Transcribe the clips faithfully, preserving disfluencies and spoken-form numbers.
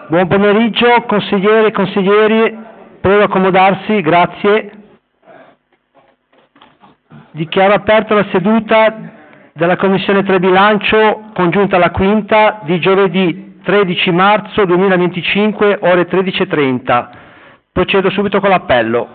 Buon pomeriggio, consiglieri e consiglieri, prego accomodarsi, grazie. Dichiaro aperta la seduta della Commissione tre Bilancio, congiunta alla quinta, di giovedì tredici marzo duemilaventicinque, ore tredici e trenta. Procedo subito con l'appello.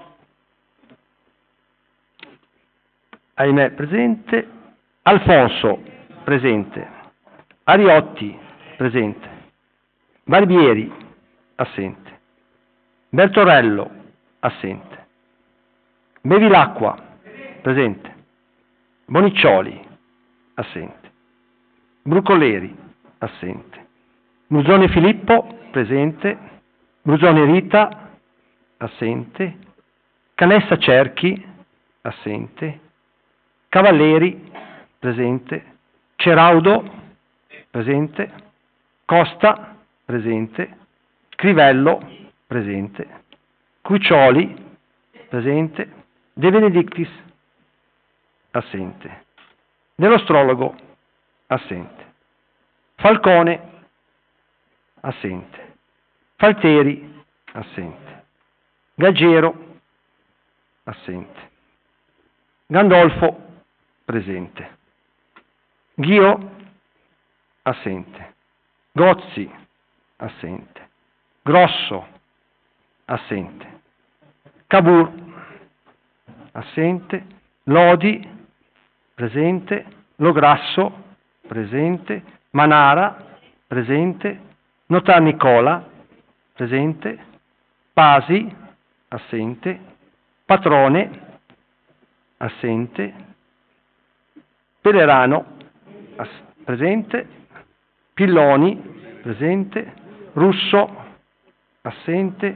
Ahimè, presente. Alfonso, presente. Ariotti, presente. Barbieri, assente. Bertorello, assente. Bevilacqua, presente. Boniccioli, assente. Brucoleri, assente. Brusone Filippo, presente. Brusone Rita, assente. Canessa Cerchi, assente. Cavalleri, presente. Ceraudo, presente. Costa, presente. Crivello, presente. Crucioli, presente. De Benedictis, assente. Dell'Ostrologo, assente. Falcone, assente. Falteri, assente. Gaggero, assente. Gandolfo, presente. Ghio, assente. Gozzi, assente. Grosso, assente. Cabur, assente. Lodi, presente. Lograsso, presente. Manara, presente. Notar Nicola, presente. Pasi, assente. Patrone, assente. Pelerano, ass- presente. Pilloni, presente. Russo, assente.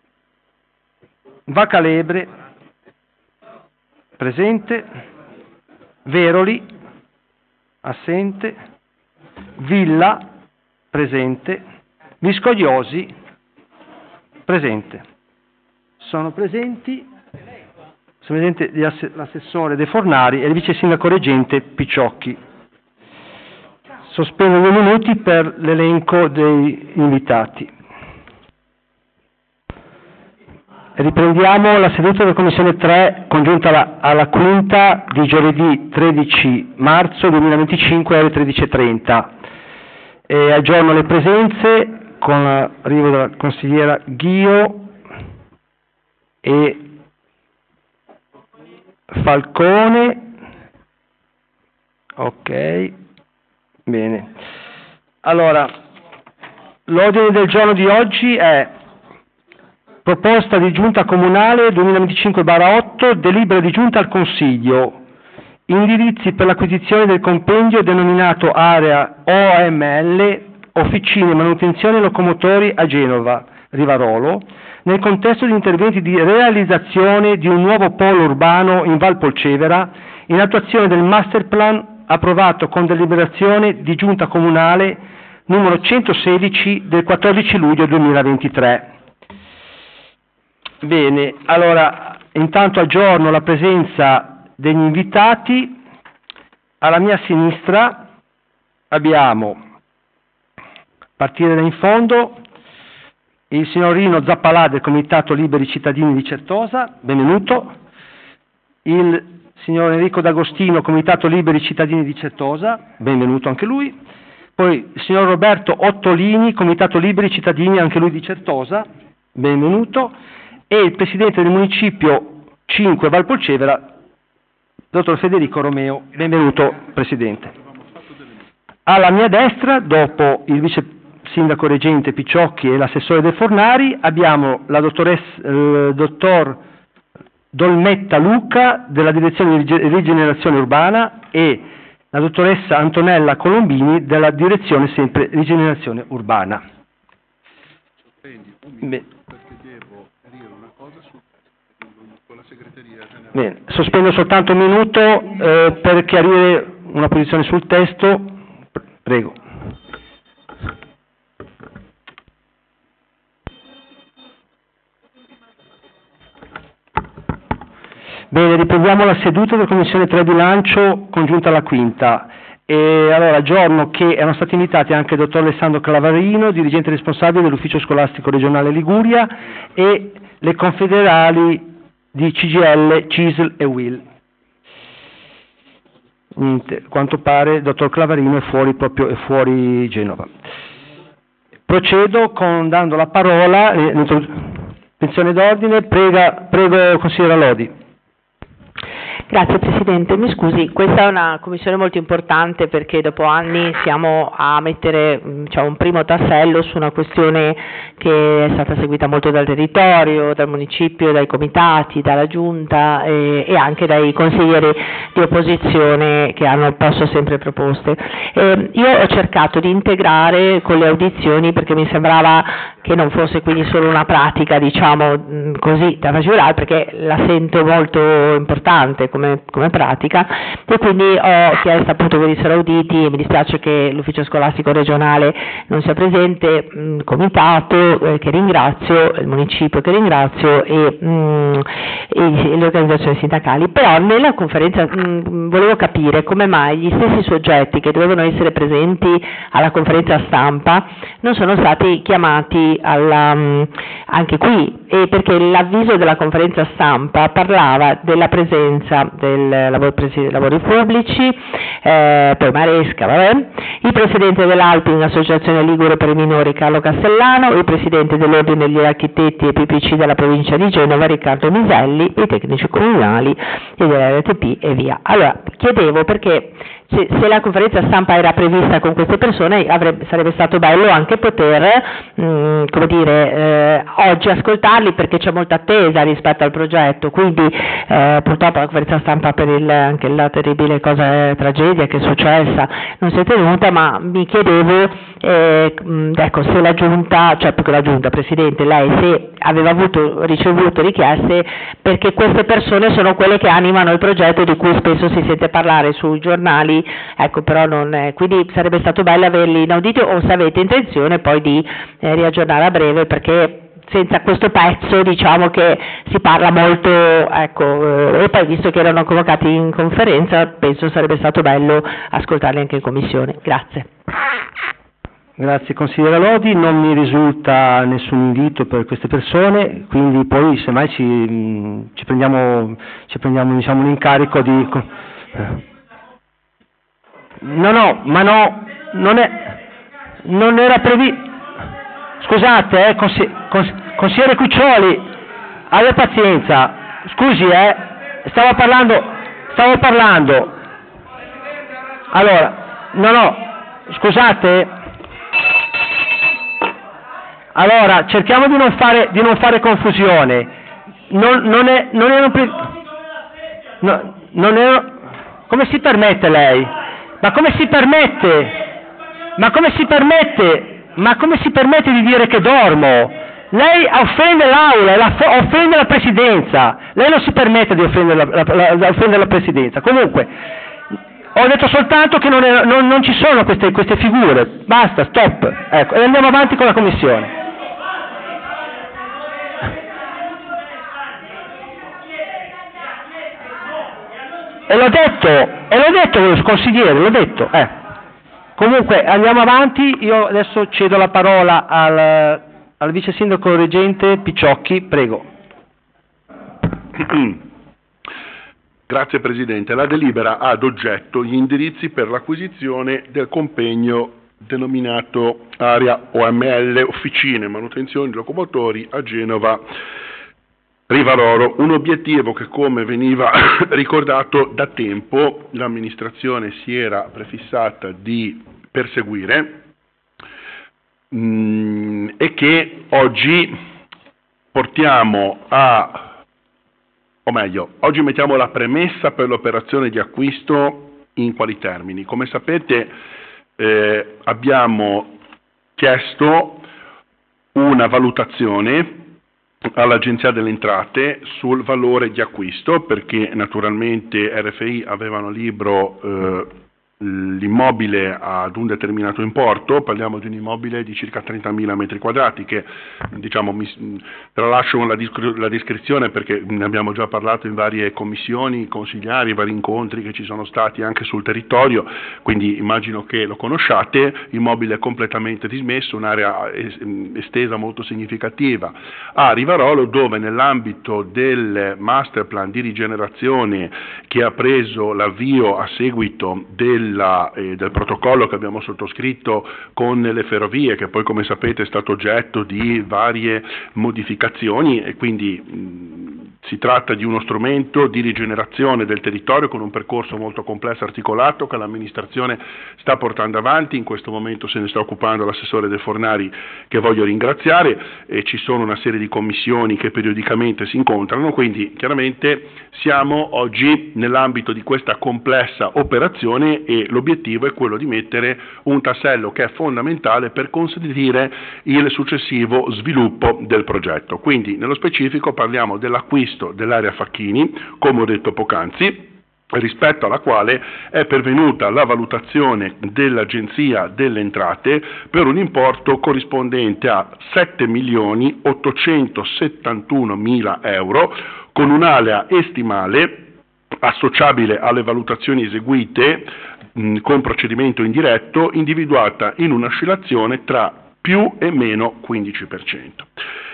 Vacalebre, presente. Veroli, assente. Villa, presente. Viscogliosi, presente. Sono presenti, sono presenti l'assessore De Fornari e il vice sindaco reggente Picciocchi. Sospendo due minuti per l'elenco dei invitati. Riprendiamo la seduta della Commissione tre, congiunta alla, alla quinta, di giovedì tredici marzo duemilaventicinque, ore tredici e trenta. E aggiorno le presenze con l'arrivo della consigliera Ghio e Falcone. Ok. Bene, allora, l'ordine del giorno di oggi è proposta di giunta comunale duemilaventicinque otto, delibera di giunta al Consiglio, indirizzi per l'acquisizione del compendio denominato area O M L, officine manutenzione locomotori a Genova, Rivarolo, nel contesto di interventi di realizzazione di un nuovo polo urbano in Val Polcevera, in attuazione del master plan approvato con deliberazione di giunta comunale numero centosedici del quattordici luglio duemilaventitré. Bene, allora intanto aggiorno la presenza degli invitati. Alla mia sinistra abbiamo, a partire da in fondo, il signor Rino Zappalà del Comitato Liberi Cittadini di Certosa, benvenuto. Il signor Enrico D'Agostino, Comitato Liberi Cittadini di Certosa, benvenuto anche lui. Poi il signor Roberto Ottolini, Comitato Liberi Cittadini, anche lui di Certosa, benvenuto. E il Presidente del Municipio cinque Val Polcevera, dottor Federico Romeo, benvenuto Presidente. Alla mia destra, dopo il Vice Sindaco Reggente Picciocchi e l'assessore De Fornari, abbiamo la dottoressa, eh, dottor Dolmetta Luca della Direzione di Rigenerazione Urbana e la dottoressa Antonella Colombini della Direzione sempre Rigenerazione Urbana. Beh. Bene, sospendo soltanto un minuto eh, per chiarire una posizione sul testo. Prego. Bene, riprendiamo la seduta della Commissione tre Bilancio congiunta alla quinta. E allora aggiorno che erano stati invitati anche il dottor Alessandro Clavarino, dirigente responsabile dell'Ufficio Scolastico Regionale Liguria, e le confederali di C G I L, C I S L e U I L. Niente, quanto pare il dottor Clavarino è fuori, proprio, è fuori Genova. Procedo con, dando la parola, pensione d'ordine, prega, prego consigliera Lodi. Grazie Presidente, mi scusi, questa è una commissione molto importante perché dopo anni siamo a mettere, diciamo, un primo tassello su una questione che è stata seguita molto dal territorio, dal municipio, dai comitati, dalla giunta e, e anche dai consiglieri di opposizione che hanno posto sempre proposte. Eh, io ho cercato di integrare con le audizioni perché mi sembrava che non fosse quindi solo una pratica, diciamo così, da facilitare, perché la sento molto importante come, come pratica, e quindi ho chiesto appunto che venissero auditi, e mi dispiace che l'ufficio scolastico regionale non sia presente, il comitato eh, che ringrazio, il municipio che ringrazio e, mh, e le organizzazioni sindacali, però nella conferenza mh, volevo capire come mai gli stessi soggetti che dovevano essere presenti alla conferenza stampa non sono stati chiamati alla, anche qui, e perché l'avviso della conferenza stampa parlava della presenza del lavoro, lavori pubblici, eh, poi Maresca, vabbè, il presidente dell'Alping Associazione Ligure per i minori Carlo Castellano, il presidente dell'Ordine degli Architetti e P P C della provincia di Genova Riccardo Miselli, i tecnici comunali e dell'R T P e via. Allora, chiedevo perché se, se la conferenza stampa era prevista con queste persone avrebbe, sarebbe stato bello anche poter mh, come dire, eh, oggi ascoltarli, perché c'è molta attesa rispetto al progetto, quindi eh, purtroppo la conferenza stampa per il, anche la terribile cosa, tragedia che è successa non si è tenuta, ma mi chiedevo eh, mh, ecco, se la giunta, cioè più che la giunta, Presidente, lei se aveva avuto, ricevuto richieste, perché queste persone sono quelle che animano il progetto di cui spesso si sente parlare sui giornali. Ecco, però non è, quindi sarebbe stato bello averli in audito, o se avete intenzione poi di eh, riaggiornare a breve, perché senza questo pezzo diciamo che si parla molto, ecco, eh, e poi visto che erano convocati in conferenza penso sarebbe stato bello ascoltarli anche in commissione. Grazie. Grazie consigliera Lodi, non mi risulta nessun invito per queste persone, quindi poi semmai ci, ci prendiamo, ci prendiamo diciamo, un incarico di... No, no, ma no, non, è, non era previsto. Scusate, eh, consi, cons, consigliere Cuccioli, abbia pazienza. Scusi, eh, stavo parlando, stavo parlando. Allora, no, no, scusate. Allora, cerchiamo di non fare, di non fare confusione. Non, non è, non erano pre... no, non ero... Come si permette lei? Ma come si permette? Ma come si permette? Ma come si permette di dire che dormo? Lei offende l'aula, la, offende la presidenza. Lei non si permette di offendere la, la, la, offendere la presidenza. Comunque, ho detto soltanto che non, è, non, non ci sono queste, queste figure. Basta, stop. Ecco, e andiamo avanti con la commissione. E l'ho detto, e l'ho detto, consigliere, l'ho detto. Eh. Comunque andiamo avanti, io adesso cedo la parola al, al vice sindaco reggente Picciocchi, prego. Grazie Presidente. La delibera ha ad oggetto gli indirizzi per l'acquisizione del compegno denominato Area O M L Officine Manutenzione Locomotori a Genova Rivarolo, un obiettivo che, come veniva ricordato da tempo, l'amministrazione si era prefissata di perseguire mh, e che oggi portiamo a, o meglio, oggi mettiamo la premessa per l'operazione di acquisto in quali termini. Come sapete eh, abbiamo chiesto una valutazione all'Agenzia delle Entrate sul valore di acquisto, perché naturalmente R F I avevano libro eh, l'immobile ad un determinato importo, parliamo di un immobile di circa trentamila metri quadrati che, diciamo, mi, tralascio la, la descrizione perché ne abbiamo già parlato in varie commissioni consigliari, vari incontri che ci sono stati anche sul territorio, quindi immagino che lo conosciate, immobile completamente dismesso, un'area estesa molto significativa a Rivarolo, dove nell'ambito del master plan di rigenerazione che ha preso l'avvio a seguito del La, eh, del protocollo che abbiamo sottoscritto con le ferrovie, che poi come sapete è stato oggetto di varie modificazioni e quindi mh, si tratta di uno strumento di rigenerazione del territorio con un percorso molto complesso e articolato che l'amministrazione sta portando avanti. In questo momento se ne sta occupando l'assessore De Fornari, che voglio ringraziare, e ci sono una serie di commissioni che periodicamente si incontrano, quindi chiaramente siamo oggi nell'ambito di questa complessa operazione e l'obiettivo è quello di mettere un tassello che è fondamentale per consentire il successivo sviluppo del progetto. Quindi nello specifico parliamo dell'acquisto dell'area Facchini, come ho detto poc'anzi, rispetto alla quale è pervenuta la valutazione dell'Agenzia delle Entrate per un importo corrispondente a sette milioni ottocentosettantunomila euro, con un'area estimale associabile alle valutazioni eseguite mh, con procedimento indiretto, individuata in un'oscillazione tra più e meno quindici per cento.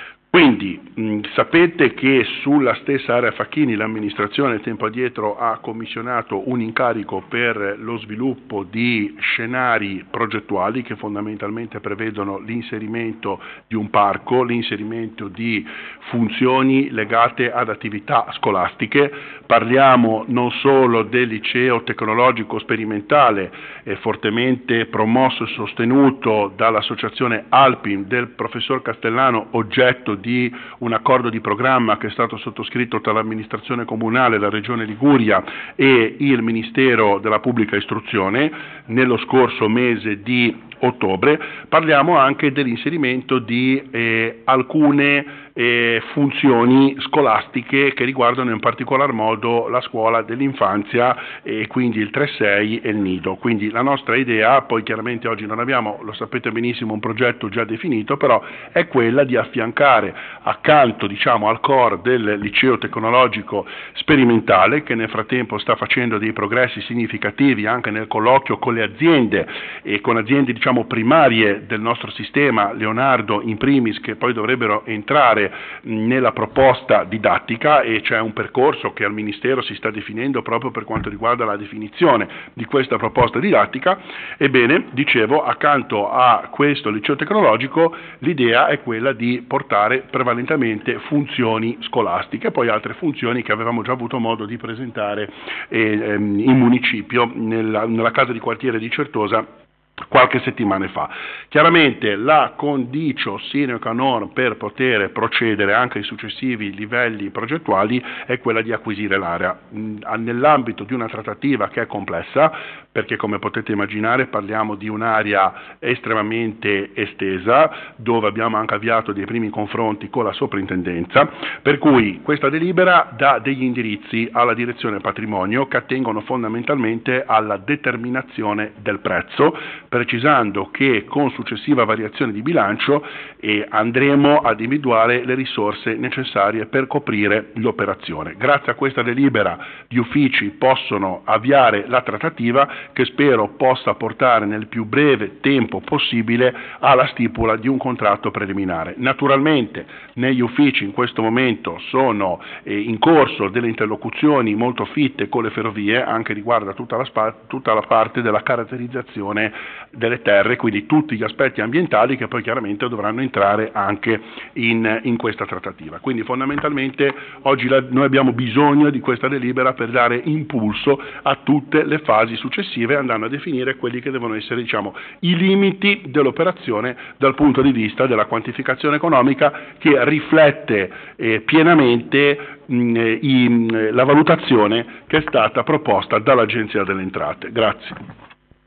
Quindi mh, sapete che sulla stessa area Facchini l'amministrazione tempo addietro ha commissionato un incarico per lo sviluppo di scenari progettuali che fondamentalmente prevedono l'inserimento di un parco, l'inserimento di funzioni legate ad attività scolastiche. Parliamo non solo del liceo tecnologico sperimentale, eh, fortemente promosso e sostenuto dall'associazione Alpin del professor Castellano, oggetto di un accordo di programma che è stato sottoscritto tra l'amministrazione comunale, la Regione Liguria e il Ministero della Pubblica Istruzione nello scorso mese di ottobre. Parliamo anche dell'inserimento di eh, alcune eh, funzioni scolastiche che riguardano in particolar modo la scuola dell'infanzia e quindi il tre sei e il nido. Quindi la nostra idea, poi chiaramente oggi non abbiamo, lo sapete benissimo, un progetto già definito, però è quella di affiancare accanto, diciamo, al core del liceo tecnologico sperimentale, che nel frattempo sta facendo dei progressi significativi anche nel colloquio con le aziende e con aziende, diciamo, primarie del nostro sistema, Leonardo in primis, che poi dovrebbero entrare nella proposta didattica, e c'è un percorso che al Ministero si sta definendo proprio per quanto riguarda la definizione di questa proposta didattica. Ebbene, dicevo, accanto a questo liceo tecnologico l'idea è quella di portare prevalentemente funzioni scolastiche, poi altre funzioni che avevamo già avuto modo di presentare eh, in municipio nella, nella casa di quartiere di Certosa qualche settimana fa. Chiaramente la condicio sine qua non per poter procedere anche ai successivi livelli progettuali è quella di acquisire l'area nell'ambito di una trattativa che è complessa, perché come potete immaginare parliamo di un'area estremamente estesa, dove abbiamo anche avviato dei primi confronti con la soprintendenza, per cui questa delibera dà degli indirizzi alla direzione patrimonio che attengono fondamentalmente alla determinazione del prezzo, precisando che con successiva variazione di bilancio eh, andremo ad individuare le risorse necessarie per coprire l'operazione. Grazie a questa delibera gli uffici possono avviare la trattativa, che spero possa portare nel più breve tempo possibile alla stipula di un contratto preliminare. Naturalmente negli uffici in questo momento sono eh, in corso delle interlocuzioni molto fitte con le ferrovie, anche riguardo a tutta la, spa- tutta la parte della caratterizzazione delle terre, quindi tutti gli aspetti ambientali che poi chiaramente dovranno entrare anche in, in questa trattativa. Quindi fondamentalmente oggi la, noi abbiamo bisogno di questa delibera per dare impulso a tutte le fasi successive, andando a definire quelli che devono essere, diciamo, i limiti dell'operazione dal punto di vista della quantificazione economica, che riflette eh, pienamente mh, i, mh, la valutazione che è stata proposta dall'Agenzia delle Entrate. Grazie.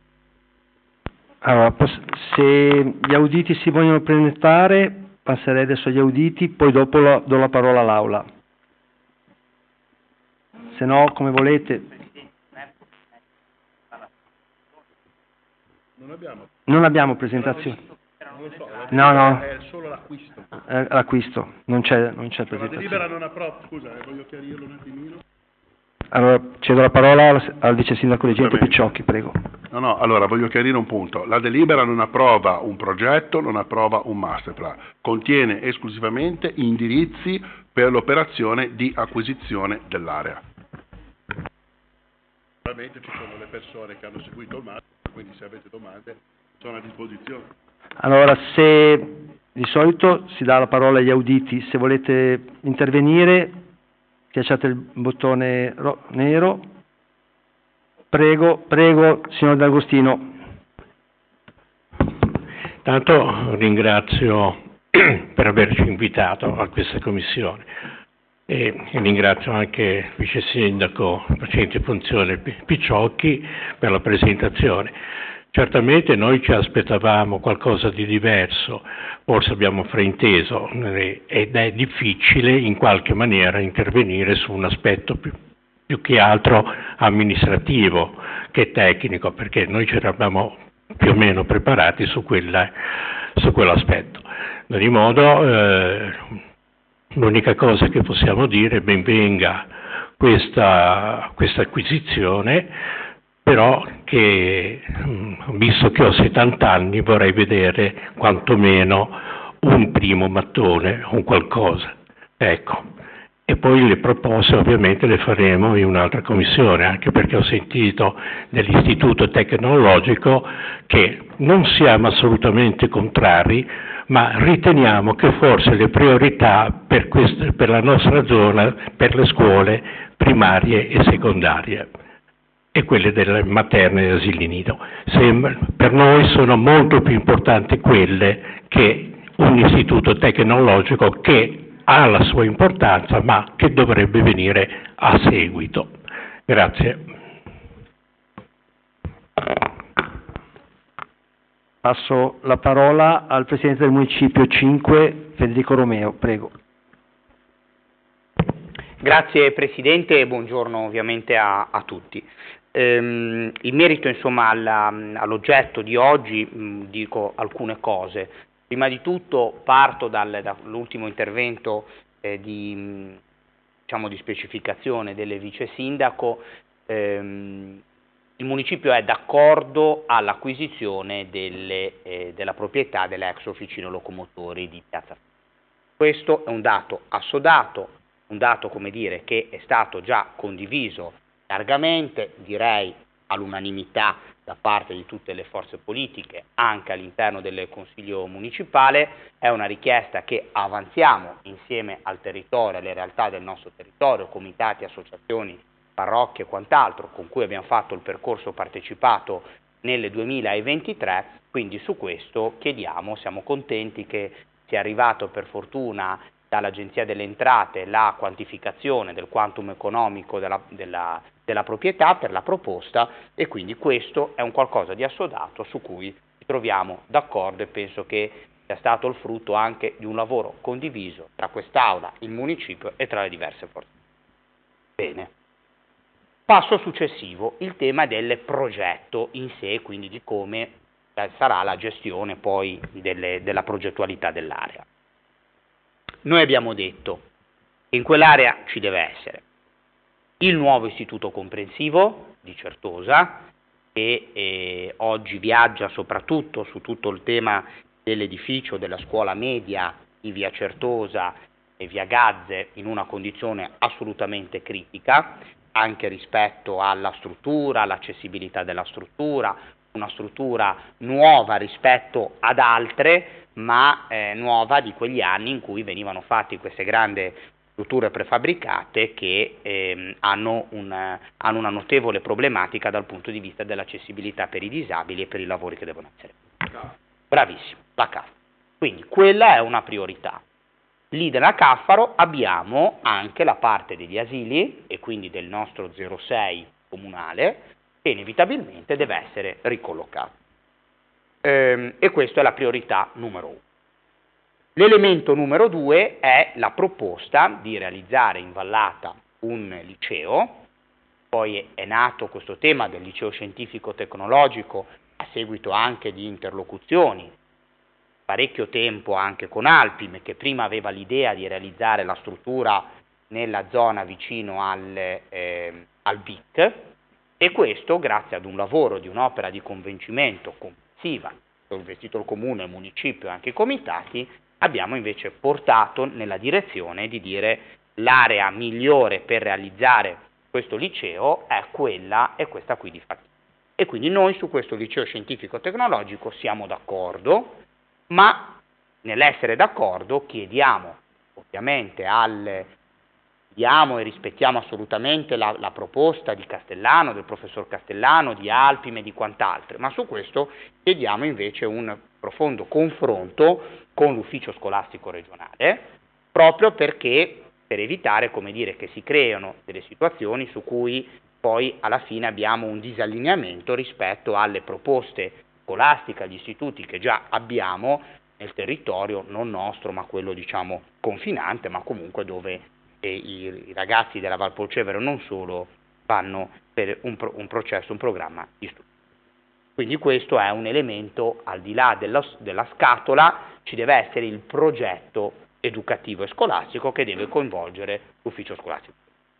Allora, se gli auditi si vogliono presentare, passerei adesso agli auditi, poi dopo lo, do la parola all'Aula. Se no, come volete. Non abbiamo. Non abbiamo presentazioni. Non so, No, no. È solo l'acquisto. Eh, l'acquisto, non c'è, non c'è Cioè, la delibera presentazione. non approva, scusa, eh, voglio chiarirlo un attimino. Allora, cedo la parola al, al vice sindaco reggente Va bene. Picciocchi, prego. No, no, allora voglio chiarire un punto. La delibera non approva un progetto, non approva un masterplan, contiene esclusivamente indirizzi per l'operazione di acquisizione dell'area. Ovviamente ci sono le persone che hanno seguito il masterplan, quindi se avete domande sono a disposizione. Allora, se di solito si dà la parola agli auditi, se volete intervenire, schiacciate il bottone ro- nero. Prego, prego, signor D'Agostino. Tanto ringrazio per averci invitato a questa commissione e ringrazio anche il vice sindaco facente funzione Picciocchi per la presentazione. Certamente noi ci aspettavamo qualcosa di diverso, forse abbiamo frainteso ed è difficile in qualche maniera intervenire su un aspetto più, più che altro amministrativo che tecnico, perché noi ci eravamo più o meno preparati su, quella, su quell'aspetto. Ad ogni modo, eh, l'unica cosa che possiamo dire è ben venga questa, questa acquisizione, però che, visto che ho settanta anni, vorrei vedere quantomeno un primo mattone, un qualcosa. Ecco. E poi le proposte ovviamente le faremo in un'altra commissione, anche perché ho sentito dell'Istituto Tecnologico che non siamo assolutamente contrari, ma riteniamo che forse le priorità per, queste, per la nostra zona, per le scuole primarie e secondarie e quelle delle materne e asili nido, sembra, per noi sono molto più importanti quelle che un istituto tecnologico che ha la sua importanza, ma che dovrebbe venire a seguito. Grazie. Passo la parola al Presidente del Municipio cinque, Federico Romeo, prego. Grazie Presidente e buongiorno ovviamente a, a tutti. Ehm, in merito insomma alla, all'oggetto di oggi mh, dico alcune cose. Prima di tutto parto dal, dall'ultimo intervento eh, di, mh, diciamo di specificazione del vice sindaco. Ehm, il municipio è d'accordo all'acquisizione delle, eh, della proprietà dell'ex officina locomotori di Piazza. Questo è un dato assodato, un dato come dire che è stato già condiviso largamente, direi all'unanimità da parte di tutte le forze politiche, anche all'interno del Consiglio Municipale. È una richiesta che avanziamo insieme al territorio, alle realtà del nostro territorio, comitati, associazioni, parrocchie e quant'altro, con cui abbiamo fatto il percorso partecipato nel duemilaventitré, quindi su questo chiediamo, siamo contenti che sia arrivato per fortuna dall'Agenzia delle Entrate la quantificazione del quantum economico della, della, della proprietà per la proposta, e quindi questo è un qualcosa di assodato su cui ci troviamo d'accordo e penso che sia stato il frutto anche di un lavoro condiviso tra quest'Aula, il Municipio e tra le diverse forze. Bene. Passo successivo, il tema del progetto in sé, quindi di come sarà la gestione poi delle, della progettualità dell'area. Noi abbiamo detto che in quell'area ci deve essere il nuovo istituto comprensivo di Certosa, che eh, oggi viaggia soprattutto su tutto il tema dell'edificio della scuola media di via Certosa e via Gazze in una condizione assolutamente critica, anche rispetto alla struttura, all'accessibilità della struttura, una struttura nuova rispetto ad altre, ma eh, nuova di quegli anni in cui venivano fatte queste grandi strutture prefabbricate che eh, hanno, un, hanno una notevole problematica dal punto di vista dell'accessibilità per i disabili e per i lavori che devono essere. Bravissimo, la Caffaro. Quindi quella è una priorità. Lì della Caffaro abbiamo anche la parte degli asili e quindi del nostro zero sei comunale, che inevitabilmente deve essere ricollocato. Ehm, e questa è la priorità numero uno. L'elemento numero due è la proposta di realizzare in Vallata un liceo. Poi è nato questo tema del liceo scientifico tecnologico a seguito anche di interlocuzioni, parecchio tempo anche con Alpim, che prima aveva l'idea di realizzare la struttura nella zona vicino al, eh, al B I C, e questo grazie ad un lavoro di un'opera di convincimento complessiva, che ha investito il Comune, il Municipio e anche i comitati, abbiamo invece portato nella direzione di dire l'area migliore per realizzare questo liceo è quella e questa qui di Fatima. E quindi noi su questo liceo scientifico-tecnologico siamo d'accordo, ma nell'essere d'accordo chiediamo ovviamente al, chiediamo e rispettiamo assolutamente la, la proposta di Castellano, del professor Castellano, di Alpim e di quant'altro, ma su questo chiediamo invece un profondo confronto con l'ufficio scolastico regionale, proprio perché per evitare, come dire, che si creino delle situazioni su cui poi alla fine abbiamo un disallineamento rispetto alle proposte scolastiche, agli istituti che già abbiamo nel territorio non nostro, ma quello diciamo confinante, ma comunque dove eh, i, i ragazzi della Valpolcevera non solo vanno per un, pro, un processo, un programma di studio. Quindi questo è un elemento, al di là della, della scatola, ci deve essere il progetto educativo e scolastico che deve coinvolgere l'ufficio scolastico.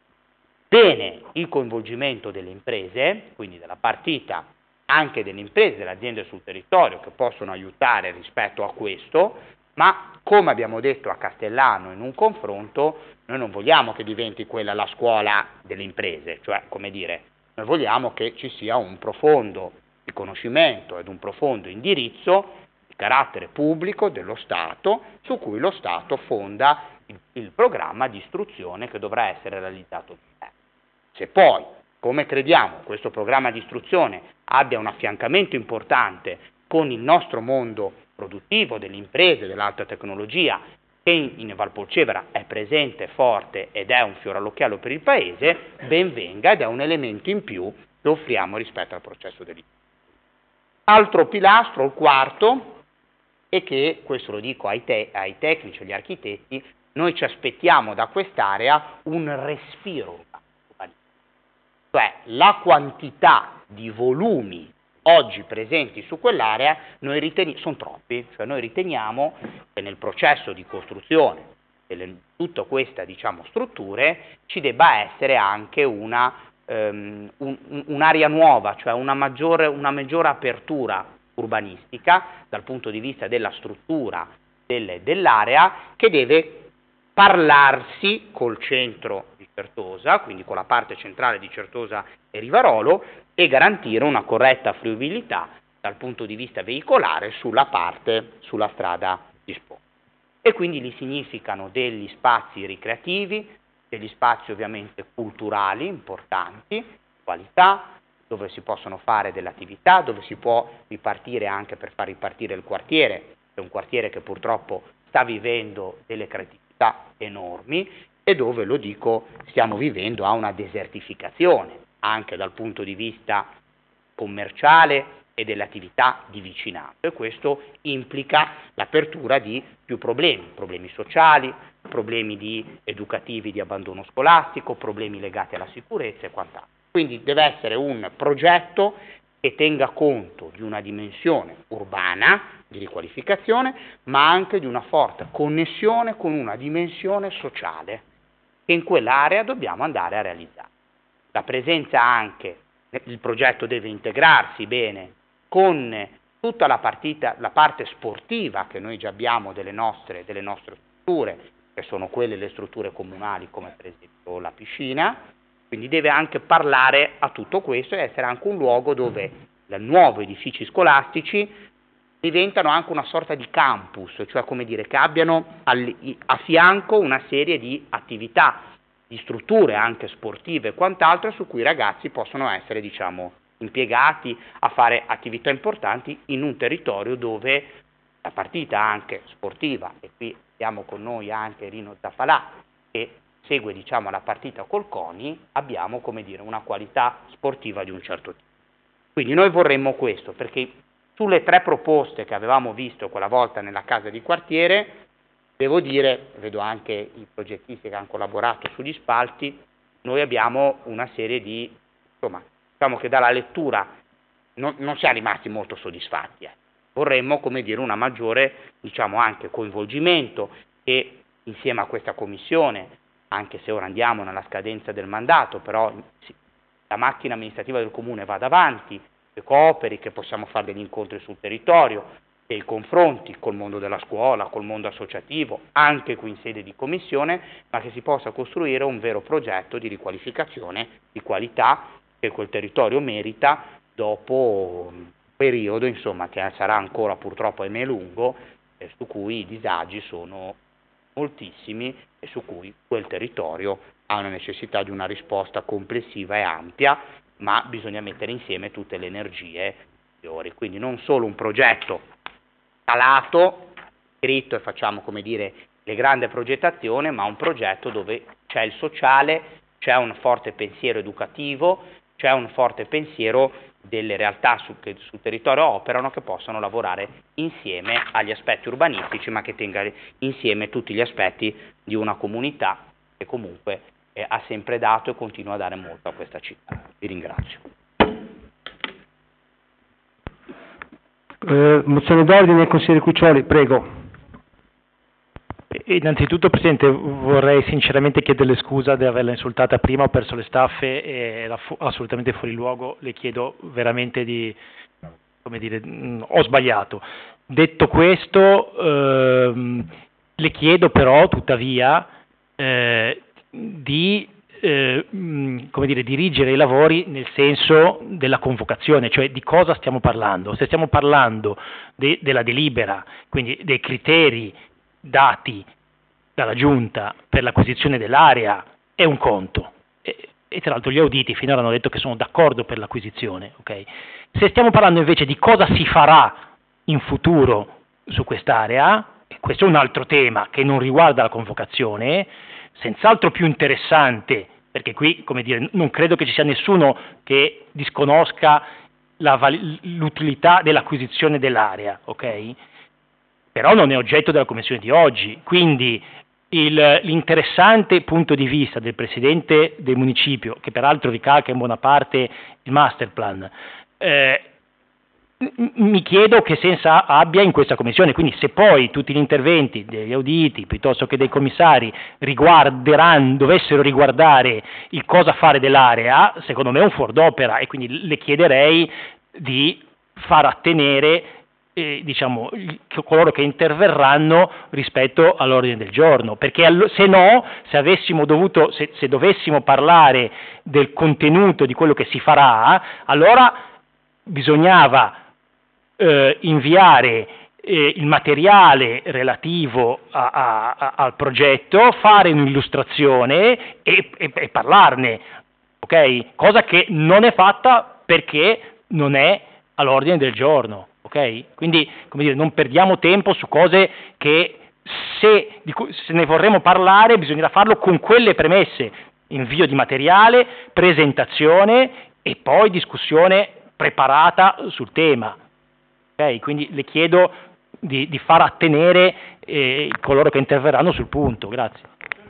Bene il coinvolgimento delle imprese, quindi della partita anche delle imprese, delle aziende sul territorio che possono aiutare rispetto a questo, ma come abbiamo detto a Castellano in un confronto, noi non vogliamo che diventi quella la scuola delle imprese, cioè come dire, noi vogliamo che ci sia un profondo riconoscimento ed un profondo indirizzo di carattere pubblico dello Stato, su cui lo Stato fonda il, il programma di istruzione che dovrà essere realizzato. Se poi, come crediamo, questo programma di istruzione abbia un affiancamento importante con il nostro mondo produttivo, delle imprese, dell'alta tecnologia, che in, in Valpolcevera è presente, forte ed è un fiore all'occhiello per il Paese, ben venga ed è un elemento in più che offriamo rispetto al processo dell'istruzione. Altro pilastro, il quarto, è che, questo lo dico ai, te, ai tecnici, agli architetti, noi ci aspettiamo da quest'area un respiro, cioè la quantità di volumi oggi presenti su quell'area noi riteniamo, sono troppi, cioè noi riteniamo che nel processo di costruzione di tutta questa diciamo, strutture ci debba essere anche una, um, un, un'area nuova, cioè una maggiore, una maggiore apertura urbanistica dal punto di vista della struttura del, dell'area che deve parlarsi col centro di Certosa, quindi con la parte centrale di Certosa e Rivarolo, e garantire una corretta fruibilità dal punto di vista veicolare sulla parte, sulla strada di Spo. E quindi li significano degli spazi ricreativi, degli spazi ovviamente culturali importanti, qualità, dove si possono fare delle attività, dove si può ripartire anche per far ripartire il quartiere, è un quartiere che purtroppo sta vivendo delle criticità enormi e dove, lo dico, stiamo vivendo a una desertificazione anche dal punto di vista commerciale e delle attività di vicinato, e questo implica l'apertura di più problemi, problemi sociali, problemi di educativi di abbandono scolastico, problemi legati alla sicurezza e quant'altro. Quindi deve essere un progetto che tenga conto di una dimensione urbana di riqualificazione, ma anche di una forte connessione con una dimensione sociale che in quell'area dobbiamo andare a realizzare. La presenza anche, il progetto deve integrarsi bene con tutta la, partita, la parte sportiva che noi già abbiamo delle nostre, delle nostre strutture, che sono quelle le strutture comunali come per esempio la piscina, quindi deve anche parlare a tutto questo e essere anche un luogo dove i nuovi edifici scolastici diventano anche una sorta di campus, cioè come dire che abbiano a fianco una serie di attività, di strutture anche sportive e quant'altro su cui i ragazzi possono essere diciamo impiegati a fare attività importanti in un territorio dove la partita anche sportiva, e qui abbiamo con noi anche Rino Zaffalà che segue diciamo la partita col CONI, abbiamo come dire una qualità sportiva di un certo tipo. Quindi noi vorremmo questo, perché sulle tre proposte che avevamo visto quella volta nella casa di quartiere, devo dire, vedo anche i progettisti che hanno collaborato sugli spalti, noi abbiamo una serie di, insomma, diciamo che dalla lettura non, non siamo rimasti molto soddisfatti. Eh. Vorremmo, come dire, una maggiore, diciamo, anche coinvolgimento e insieme a questa commissione, anche se ora andiamo nella scadenza del mandato, però sì, la macchina amministrativa del Comune vada avanti, che cooperi, che possiamo fare degli incontri sul territorio, dei confronti col mondo della scuola, col mondo associativo, anche qui in sede di commissione, ma che si possa costruire un vero progetto di riqualificazione di qualità che quel territorio merita dopo un periodo, insomma, che sarà ancora purtroppo ahimè lungo, eh, su cui i disagi sono moltissimi e su cui quel territorio ha una necessità di una risposta complessiva e ampia, ma bisogna mettere insieme tutte le energie migliori, quindi non solo un progetto calato, scritto e facciamo, come dire, le grandi progettazioni, ma un progetto dove c'è il sociale, c'è un forte pensiero educativo, c'è un forte pensiero delle realtà su, che sul territorio operano, che possano lavorare insieme agli aspetti urbanistici, ma che tenga insieme tutti gli aspetti di una comunità che comunque eh, ha sempre dato e continua a dare molto a questa città. Vi ringrazio. Eh, mozione d'ordine, consigliere Cuccioli, prego. Innanzitutto, Presidente, vorrei sinceramente chiederle scusa di averla insultata prima, ho perso le staffe, era fu- assolutamente fuori luogo, le chiedo veramente di, come dire, mh, ho sbagliato. Detto questo, ehm, le chiedo però, tuttavia, eh, di eh, mh, come dire, dirigere i lavori nel senso della convocazione, cioè di cosa stiamo parlando. Se stiamo parlando de- della delibera, quindi dei criteri dati dalla Giunta per l'acquisizione dell'area, è un conto, e, e tra l'altro gli auditi finora hanno detto che sono d'accordo per l'acquisizione, okay? Se stiamo parlando invece di cosa si farà in futuro su quest'area, e questo è un altro tema che non riguarda la convocazione, senz'altro più interessante, perché qui, come dire, non credo che ci sia nessuno che disconosca la, l'utilità dell'acquisizione dell'area, ok? Però non è oggetto della commissione di oggi, quindi il, l'interessante punto di vista del Presidente del Municipio, che peraltro ricalca in buona parte il master plan, eh, mi chiedo che senso abbia in questa commissione, quindi se poi tutti gli interventi degli auditi piuttosto che dei commissari riguarderanno, dovessero riguardare il cosa fare dell'area, secondo me è un fuor d'opera, e quindi le chiederei di far attenere Eh, diciamo, coloro che interverranno rispetto all'ordine del giorno, perché allo, se no, se avessimo dovuto, se, se dovessimo parlare del contenuto di quello che si farà, allora bisognava eh, inviare eh, il materiale relativo a, a, a, al progetto, fare un'illustrazione e, e, e parlarne, ok? Cosa che non è fatta perché non è all'ordine del giorno. Okay? Quindi, come dire, non perdiamo tempo su cose che se, di cui, se ne vorremmo parlare bisognerà farlo con quelle premesse: invio di materiale, presentazione e poi discussione preparata sul tema. Okay? Quindi le chiedo di, di far attenere eh, coloro che interverranno sul punto. Grazie.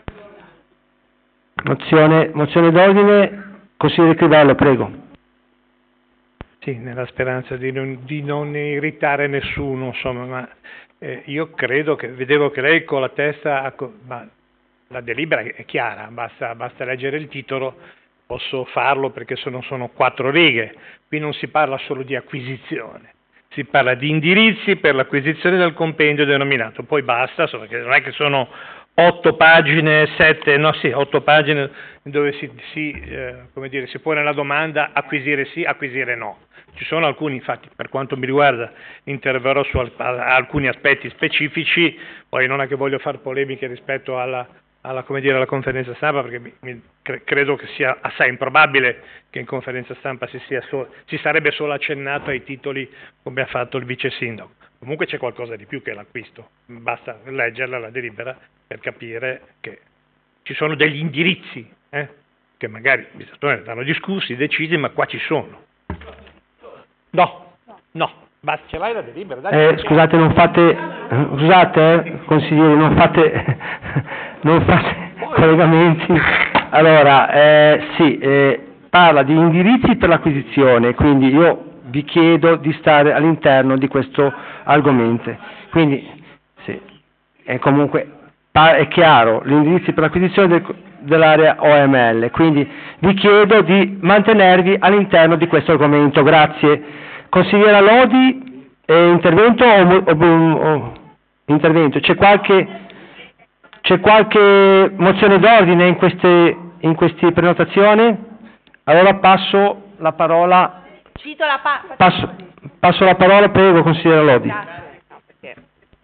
Mozione, mozione d'ordine, consigliere Crivello, prego. Sì, nella speranza di non, di non irritare nessuno, insomma, ma eh, io credo che, vedevo che lei con la testa, ha, ma la delibera è chiara, basta, basta leggere il titolo, posso farlo perché sono, sono quattro righe, qui non si parla solo di acquisizione, si parla di indirizzi per l'acquisizione del compendio denominato, poi basta, insomma, che non è che sono otto pagine, sette, no sì, otto pagine dove si, si, eh, come dire, si pone la domanda acquisire sì, acquisire no. Ci sono alcuni, infatti, per quanto mi riguarda, interverrò su al, a, alcuni aspetti specifici, poi non è che voglio fare polemiche rispetto alla, alla, come dire, alla conferenza stampa, perché mi, mi, cre, credo che sia assai improbabile che in conferenza stampa si, sia so, si sarebbe solo accennato ai titoli come ha fatto il vice sindaco. Comunque c'è qualcosa di più che l'acquisto, basta leggerla la delibera per capire che ci sono degli indirizzi, eh, che magari vanno discussi, decisi, ma qua ci sono. No, no, basta, ce l'hai la delibera? Dai, eh, scusate, non fate, scusate, eh, consiglieri, non fate, non fate collegamenti. Allora, eh, sì, eh, parla di indirizzi per l'acquisizione, quindi io vi chiedo di stare all'interno di questo argomento. Quindi, sì, è comunque è chiaro, gli indirizzi per l'acquisizione del, dell'area O M L, quindi vi chiedo di mantenervi all'interno di questo argomento. Grazie. Consigliera Lodi, eh, intervento o, o, o intervento? C'è qualche, c'è qualche mozione d'ordine in queste, in queste prenotazioni? Allora passo la parola. Cito la pa- passo, passo la parola, prego, consigliera Lodi. Grazie. No, perché...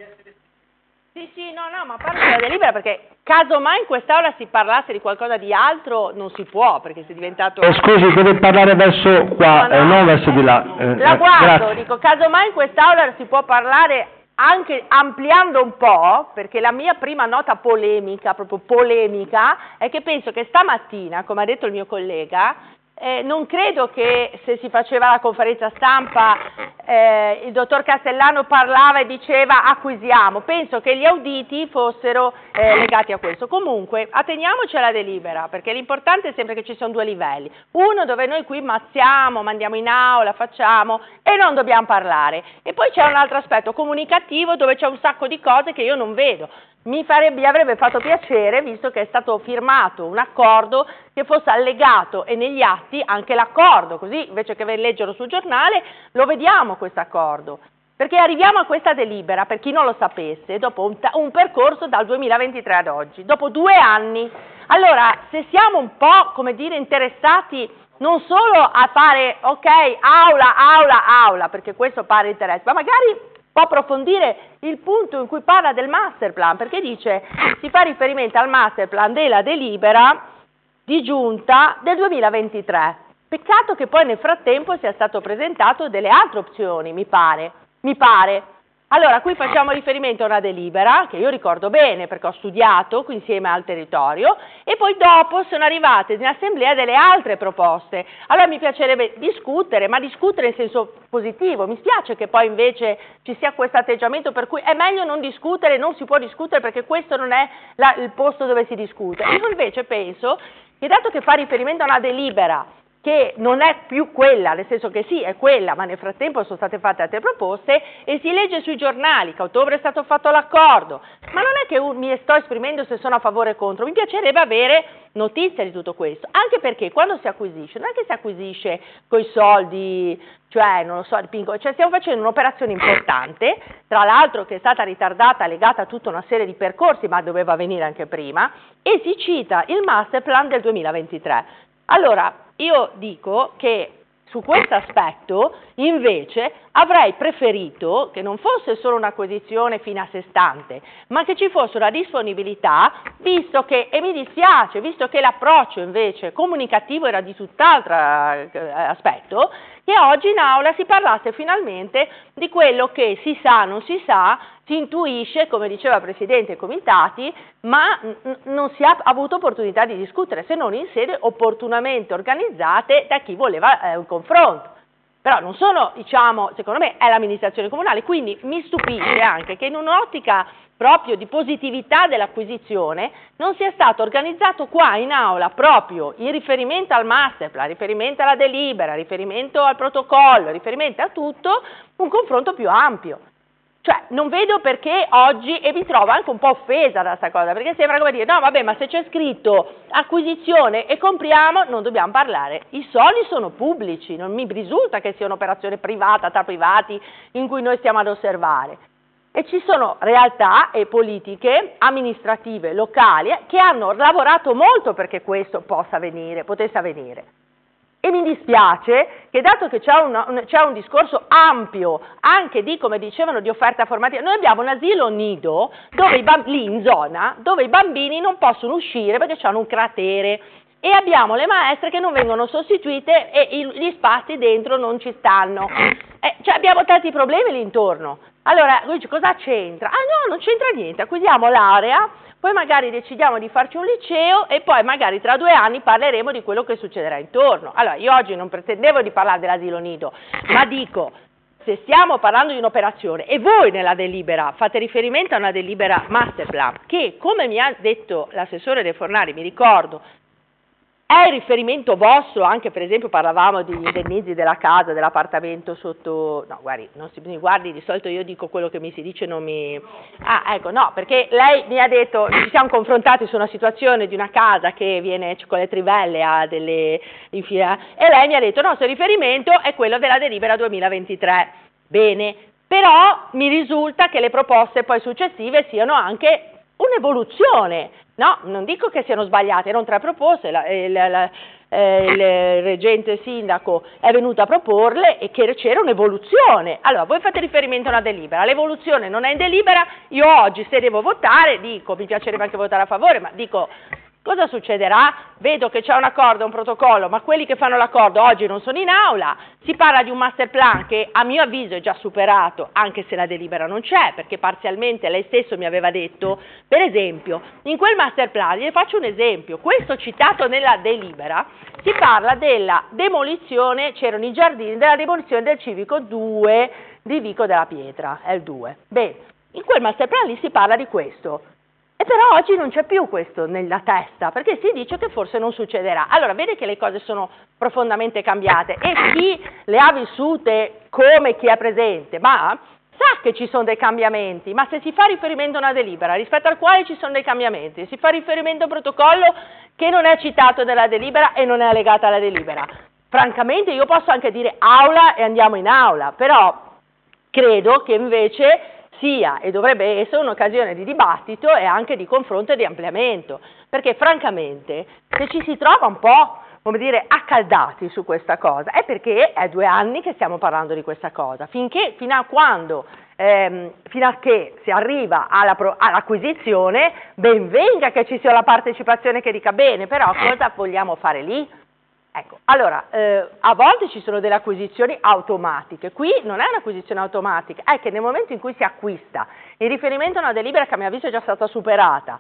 Sì, sì, no, no, ma parlo della delibera perché casomai in quest'aula si parlasse di qualcosa di altro non si può, perché si è diventato... Eh, scusi, deve parlare verso qua, no, no, eh, non verso di là. Eh, la guardo, grazie. dico, casomai in quest'aula si può parlare anche ampliando un po', perché la mia prima nota polemica, proprio polemica, è che penso che stamattina, come ha detto il mio collega, Eh, non credo che se si faceva la conferenza stampa eh, il dottor Castellano parlava e diceva acquisiamo, penso che gli auditi fossero eh, legati a questo. Comunque atteniamoci alla delibera, perché l'importante è sempre che ci sono due livelli, uno dove noi qui mazziamo, mandiamo in aula, facciamo e non dobbiamo parlare, e poi c'è un altro aspetto comunicativo dove c'è un sacco di cose che io non vedo. Mi, farebbe, mi avrebbe fatto piacere, visto che è stato firmato un accordo, che fosse allegato e negli atti anche l'accordo, così invece che leggerlo sul giornale lo vediamo questo accordo. Perché arriviamo a questa delibera, per chi non lo sapesse, dopo un, un percorso dal duemilaventitré ad oggi, dopo due anni. Allora, se siamo un po', come dire, interessati non solo a fare, ok, aula, aula, aula, perché questo pare interesse, ma magari può approfondire il punto in cui parla del master plan, perché dice, si fa riferimento al master plan della delibera di giunta del duemilaventitré. Peccato che poi nel frattempo sia stato presentato delle altre opzioni, mi pare, mi pare. Allora, qui facciamo riferimento a una delibera, che io ricordo bene perché ho studiato qui insieme al territorio, e poi dopo sono arrivate in assemblea delle altre proposte. Allora mi piacerebbe discutere, ma discutere in senso positivo. Mi spiace che poi invece ci sia questo atteggiamento per cui è meglio non discutere, non si può discutere perché questo non è la, il posto dove si discute. Io invece penso che dato che fa riferimento a una delibera che non è più quella, nel senso che sì, è quella, ma nel frattempo sono state fatte altre proposte e si legge sui giornali che a ottobre è stato fatto l'accordo, ma non è che mi sto esprimendo se sono a favore o contro, mi piacerebbe avere notizia di tutto questo, anche perché quando si acquisisce, non è che si acquisisce coi soldi, cioè non lo so, il pinco, cioè stiamo facendo un'operazione importante, tra l'altro che è stata ritardata, legata a tutta una serie di percorsi, ma doveva avvenire anche prima, e si cita il master plan del duemilaventitré. Allora, io dico che su questo aspetto invece avrei preferito che non fosse solo un'acquisizione fino a sé stante, ma che ci fosse una disponibilità, visto che, e mi dispiace, visto che l'approccio invece comunicativo era di tutt'altro aspetto, che oggi in aula si parlasse finalmente di quello che si sa, non si sa, si intuisce, come diceva il Presidente dei Comitati, ma n- non si è avuto opportunità di discutere, se non in sede opportunamente organizzate da chi voleva eh, un confronto. Però non sono, diciamo, secondo me è l'amministrazione comunale, quindi mi stupisce anche che in un'ottica proprio di positività dell'acquisizione non sia stato organizzato qua in aula proprio in riferimento al masterplan, riferimento alla delibera, riferimento al protocollo, riferimento a tutto, un confronto più ampio. Cioè, non vedo perché oggi, e mi trovo anche un po' offesa da questa cosa, perché sembra come dire, no vabbè, ma se c'è scritto acquisizione e compriamo, non dobbiamo parlare. I soldi sono pubblici, non mi risulta che sia un'operazione privata tra privati in cui noi stiamo ad osservare. E ci sono realtà e politiche amministrative locali che hanno lavorato molto perché questo possa avvenire, potesse avvenire. E mi dispiace che dato che c'è un, un, c'è un discorso ampio anche di, come dicevano, di offerta formativa, noi abbiamo un asilo nido dove i bambini, lì in zona dove i bambini non possono uscire perché hanno un cratere e abbiamo le maestre che non vengono sostituite e i, gli spazi dentro non ci stanno. Eh, cioè abbiamo tanti problemi lì intorno. Allora, dice, cosa c'entra? Ah no, non c'entra niente, acquisiamo l'area, poi magari decidiamo di farci un liceo e poi magari tra due anni parleremo di quello che succederà intorno. Allora, io oggi non pretendevo di parlare dell'asilo nido, ma dico, se stiamo parlando di un'operazione e voi nella delibera fate riferimento a una delibera master plan, che come mi ha detto l'assessore De Fornari, mi ricordo, È riferimento vostro, anche per esempio parlavamo degli indennizi della casa, dell'appartamento sotto, no guardi, non si mi guardi, di solito io dico quello che mi si dice, non mi, ah ecco no, perché lei mi ha detto, ci siamo confrontati su una situazione di una casa che viene con le trivelle a delle, infine, e lei mi ha detto no, il riferimento è quello della delibera duemilaventitré, bene, però mi risulta che le proposte poi successive siano anche un'evoluzione. No, non dico che siano sbagliate, erano tre proposte, la, la, la, eh, il reggente sindaco è venuto a proporle e che c'era un'evoluzione. Allora, voi fate riferimento a una delibera, l'evoluzione non è in delibera, io oggi se devo votare, dico, mi piacerebbe anche votare a favore, ma dico, cosa succederà? Vedo che c'è un accordo, un protocollo, ma quelli che fanno l'accordo oggi non sono in aula, si parla di un master plan che a mio avviso è già superato, anche se la delibera non c'è, perché parzialmente lei stesso mi aveva detto, per esempio, in quel master plan, gli faccio un esempio, questo citato nella delibera, si parla della demolizione, c'erano i giardini, della demolizione del civico due di Vico della Pietra, è il due. Bene, in quel master plan lì si parla di questo. E però oggi non c'è più questo nella testa, perché si dice che forse non succederà. Allora, vede che le cose sono profondamente cambiate e chi le ha vissute come chi è presente, ma sa che ci sono dei cambiamenti, ma se si fa riferimento a una delibera rispetto al quale ci sono dei cambiamenti, si fa riferimento a un protocollo che non è citato nella delibera e non è allegato alla delibera. Francamente io posso anche dire aula e andiamo in aula, però credo che invece sia e dovrebbe essere un'occasione di dibattito e anche di confronto e di ampliamento, perché francamente se ci si trova un po', come dire, accaldati su questa cosa, è perché è due anni che stiamo parlando di questa cosa, finché, fino a quando, ehm, fino a che si arriva alla pro, all'acquisizione, ben venga che ci sia la partecipazione che dica bene, però cosa vogliamo fare lì? Ecco, allora, eh, a volte ci sono delle acquisizioni automatiche, qui non è un'acquisizione automatica, è che nel momento in cui si acquista, in riferimento a una delibera che a mio avviso è già stata superata,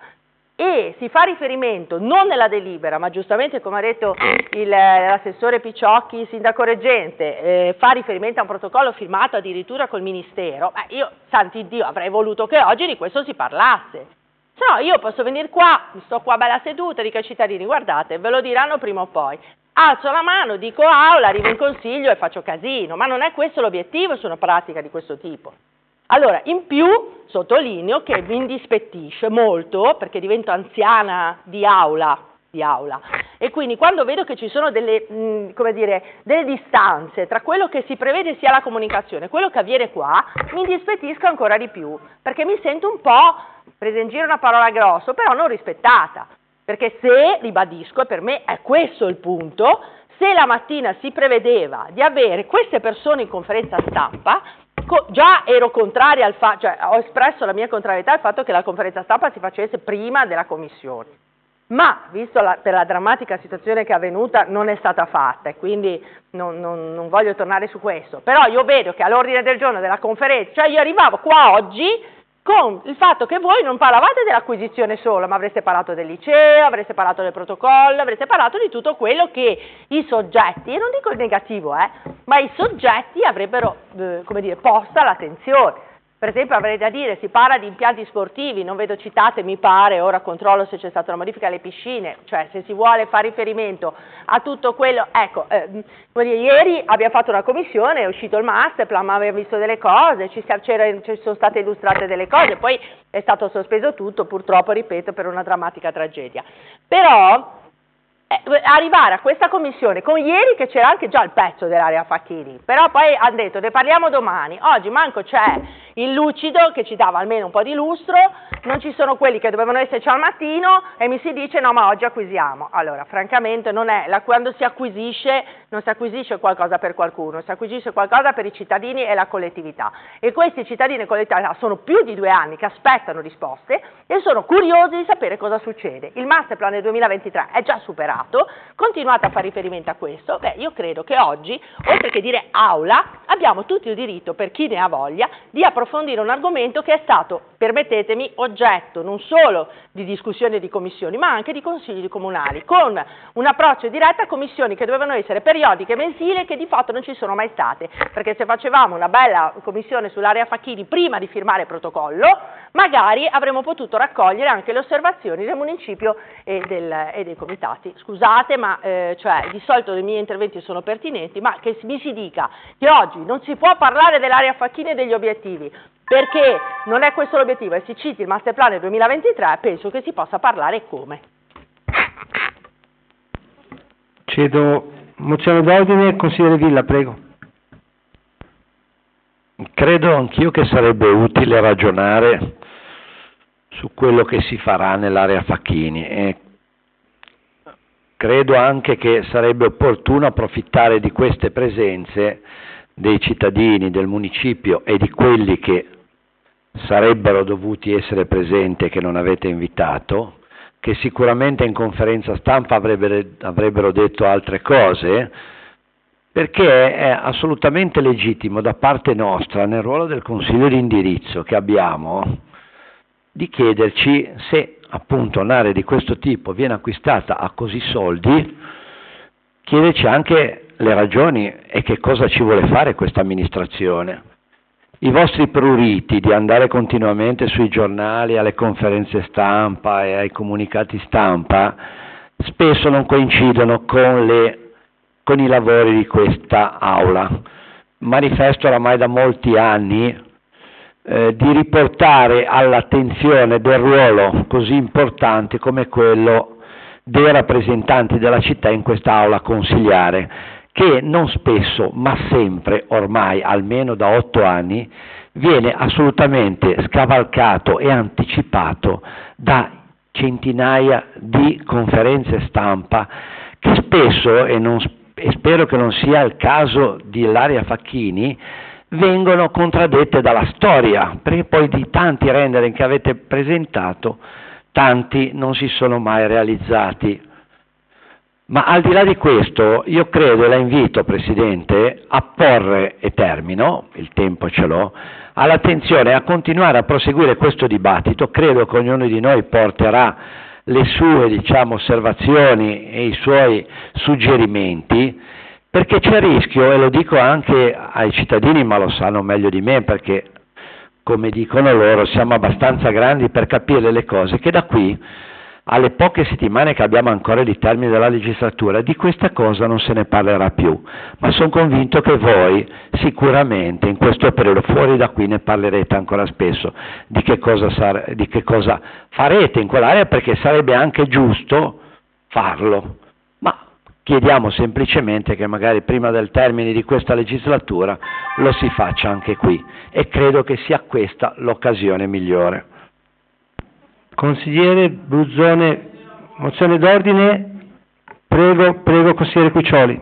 e si fa riferimento non nella delibera, ma giustamente come ha detto il, l'assessore Picciocchi, sindaco reggente, eh, fa riferimento a un protocollo firmato addirittura col Ministero, beh, io, santi Dio, avrei voluto che oggi di questo si parlasse. Se no io posso venire qua, mi sto qua bella seduta, dico ai cittadini, guardate, ve lo diranno prima o poi. Alzo la mano, dico aula, arrivo in consiglio e faccio casino, ma non è questo l'obiettivo su una pratica di questo tipo. Allora, in più, sottolineo che mi indispettisce molto, perché divento anziana di aula, di aula, e quindi quando vedo che ci sono delle, mh, come dire, delle distanze tra quello che si prevede sia la comunicazione e quello che avviene qua, mi indispettisco ancora di più, perché mi sento un po', presa in giro una parola grossa, però non rispettata. Perché se, ribadisco, e per me è questo il punto, se la mattina si prevedeva di avere queste persone in conferenza stampa, co- già ero contraria al fatto, cioè ho espresso la mia contrarietà al fatto che la conferenza stampa si facesse prima della commissione. Ma, visto la, per la drammatica situazione che è avvenuta, non è stata fatta e quindi non, non, non voglio tornare su questo. Però io vedo che all'ordine del giorno della conferenza, cioè io arrivavo qua oggi con il fatto che voi non parlavate dell'acquisizione solo, ma avreste parlato del liceo, avreste parlato del protocollo, avreste parlato di tutto quello che i soggetti, e non dico il negativo, eh, ma i soggetti avrebbero, eh, come dire, posta l'attenzione. Per esempio avrei da dire, si parla di impianti sportivi, non vedo citate, mi pare, ora controllo se c'è stata una modifica alle piscine, cioè se si vuole fare riferimento a tutto quello, ecco, eh, ieri abbiamo fatto una commissione, è uscito il masterplan, ma abbiamo visto delle cose, ci, ci sono state illustrate delle cose, poi è stato sospeso tutto, purtroppo, ripeto, per una drammatica tragedia. Però Eh, arrivare a questa commissione con ieri che c'era anche già il pezzo dell'area Facchini, però poi hanno detto ne parliamo domani, oggi manco c'è il lucido che ci dava almeno un po' di lustro, non ci sono quelli che dovevano esserci al mattino e mi si dice no ma oggi acquisiamo. Allora francamente non è, la, quando si acquisisce non si acquisisce qualcosa per qualcuno, si acquisisce qualcosa per i cittadini e la collettività, e questi cittadini e collettività sono più di due anni che aspettano risposte e sono curiosi di sapere cosa succede. Il masterplan del duemilaventitré è già superato, continuate a fare riferimento a questo, beh io credo che oggi, oltre che dire aula, abbiamo tutti il diritto, per chi ne ha voglia, di approfondire approfondire un argomento che è stato, permettetemi, oggetto non solo di discussioni di commissioni, ma anche di consigli comunali, con un approccio diretto a commissioni che dovevano essere periodiche, mensili, e che di fatto non ci sono mai state, perché se facevamo una bella commissione sull'area Facchini prima di firmare il protocollo, magari avremmo potuto raccogliere anche le osservazioni del municipio e, del, e dei comitati. Scusate, ma eh, cioè, di solito i miei interventi sono pertinenti, ma che mi si dica che oggi non si può parlare dell'area Facchini e degli obiettivi, perché non è questo l'obiettivo, e si citi il master plan del duemilaventitré, penso che si possa parlare come. Cedo mozione d'ordine, consigliere Villa, prego. Credo anch'io che sarebbe utile ragionare su quello che si farà nell'area Facchini e credo anche che sarebbe opportuno approfittare di queste presenze dei cittadini del municipio e di quelli che sarebbero dovuti essere presenti e che non avete invitato, che sicuramente in conferenza stampa avrebbero, avrebbero detto altre cose, perché è assolutamente legittimo da parte nostra, nel ruolo del Consiglio di indirizzo che abbiamo, di chiederci se appunto un'area di questo tipo viene acquistata a così soldi, chiederci anche le ragioni e che cosa ci vuole fare questa amministrazione. I vostri pruriti di andare continuamente sui giornali, alle conferenze stampa e ai comunicati stampa, spesso non coincidono con, le, con i lavori di questa Aula. Manifesto oramai da molti anni eh, di riportare all'attenzione del ruolo così importante come quello dei rappresentanti della città in questa Aula consigliare, che non spesso, ma sempre, ormai almeno da otto anni, viene assolutamente scavalcato e anticipato da centinaia di conferenze stampa che spesso, e, non, e spero che non sia il caso dell'area Facchini, vengono contraddette dalla storia, perché poi di tanti rendering che avete presentato, tanti non si sono mai realizzati. Ma al di là di questo, io credo e la invito, Presidente, a porre, e termino, il tempo ce l'ho, all'attenzione a continuare a proseguire questo dibattito. Credo che ognuno di noi porterà le sue, diciamo, osservazioni e i suoi suggerimenti, perché c'è il rischio, e lo dico anche ai cittadini, ma lo sanno meglio di me, perché, come dicono loro, siamo abbastanza grandi per capire le cose, che da qui alle poche settimane che abbiamo ancora di termine della legislatura, di questa cosa non se ne parlerà più, ma sono convinto che voi sicuramente in questo periodo, fuori da qui, ne parlerete ancora spesso di che cosa, sare- di che cosa farete in quell'area, perché sarebbe anche giusto farlo, ma chiediamo semplicemente che magari prima del termine di questa legislatura lo si faccia anche qui, e credo che sia questa l'occasione migliore. Consigliere Bruzzone, mozione d'ordine, prego, prego consigliere Cuccioli.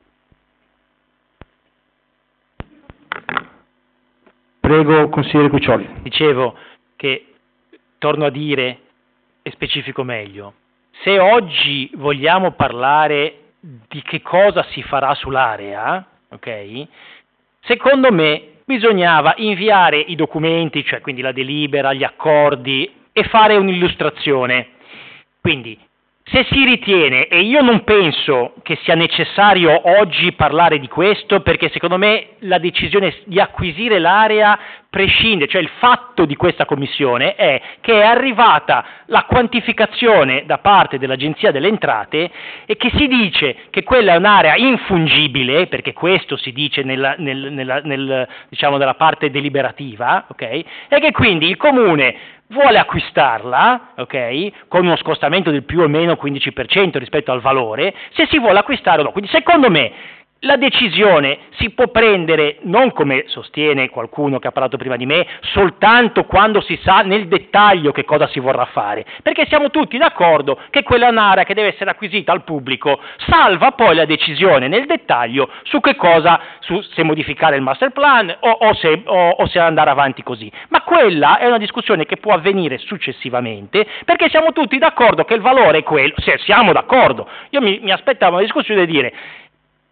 Prego consigliere Cuccioli. Dicevo che, torno a dire e specifico meglio, se oggi vogliamo parlare di che cosa si farà sull'area, ok? Secondo me bisognava inviare i documenti, cioè quindi la delibera, gli accordi, e fare un'illustrazione. Quindi, se si ritiene, e io non penso che sia necessario oggi parlare di questo, perché secondo me la decisione di acquisire l'area prescinde, cioè il fatto di questa commissione è che è arrivata la quantificazione da parte dell'Agenzia delle Entrate e che si dice che quella è un'area infungibile, perché questo si dice nella, nel, nella, nel, diciamo, nella parte deliberativa, ok? E che quindi il Comune vuole acquistarla, ok, con uno scostamento del più o meno quindici per cento rispetto al valore, se si vuole acquistare o no. Quindi secondo me la decisione si può prendere, non come sostiene qualcuno che ha parlato prima di me, soltanto quando si sa nel dettaglio che cosa si vorrà fare, perché siamo tutti d'accordo che quella è un'area che deve essere acquisita al pubblico, salva poi la decisione nel dettaglio su che cosa, su se modificare il master plan o, o, se, o, o se andare avanti così. Ma quella è una discussione che può avvenire successivamente, perché siamo tutti d'accordo che il valore è quello, se siamo d'accordo. Io mi, mi aspettavo una discussione di dire: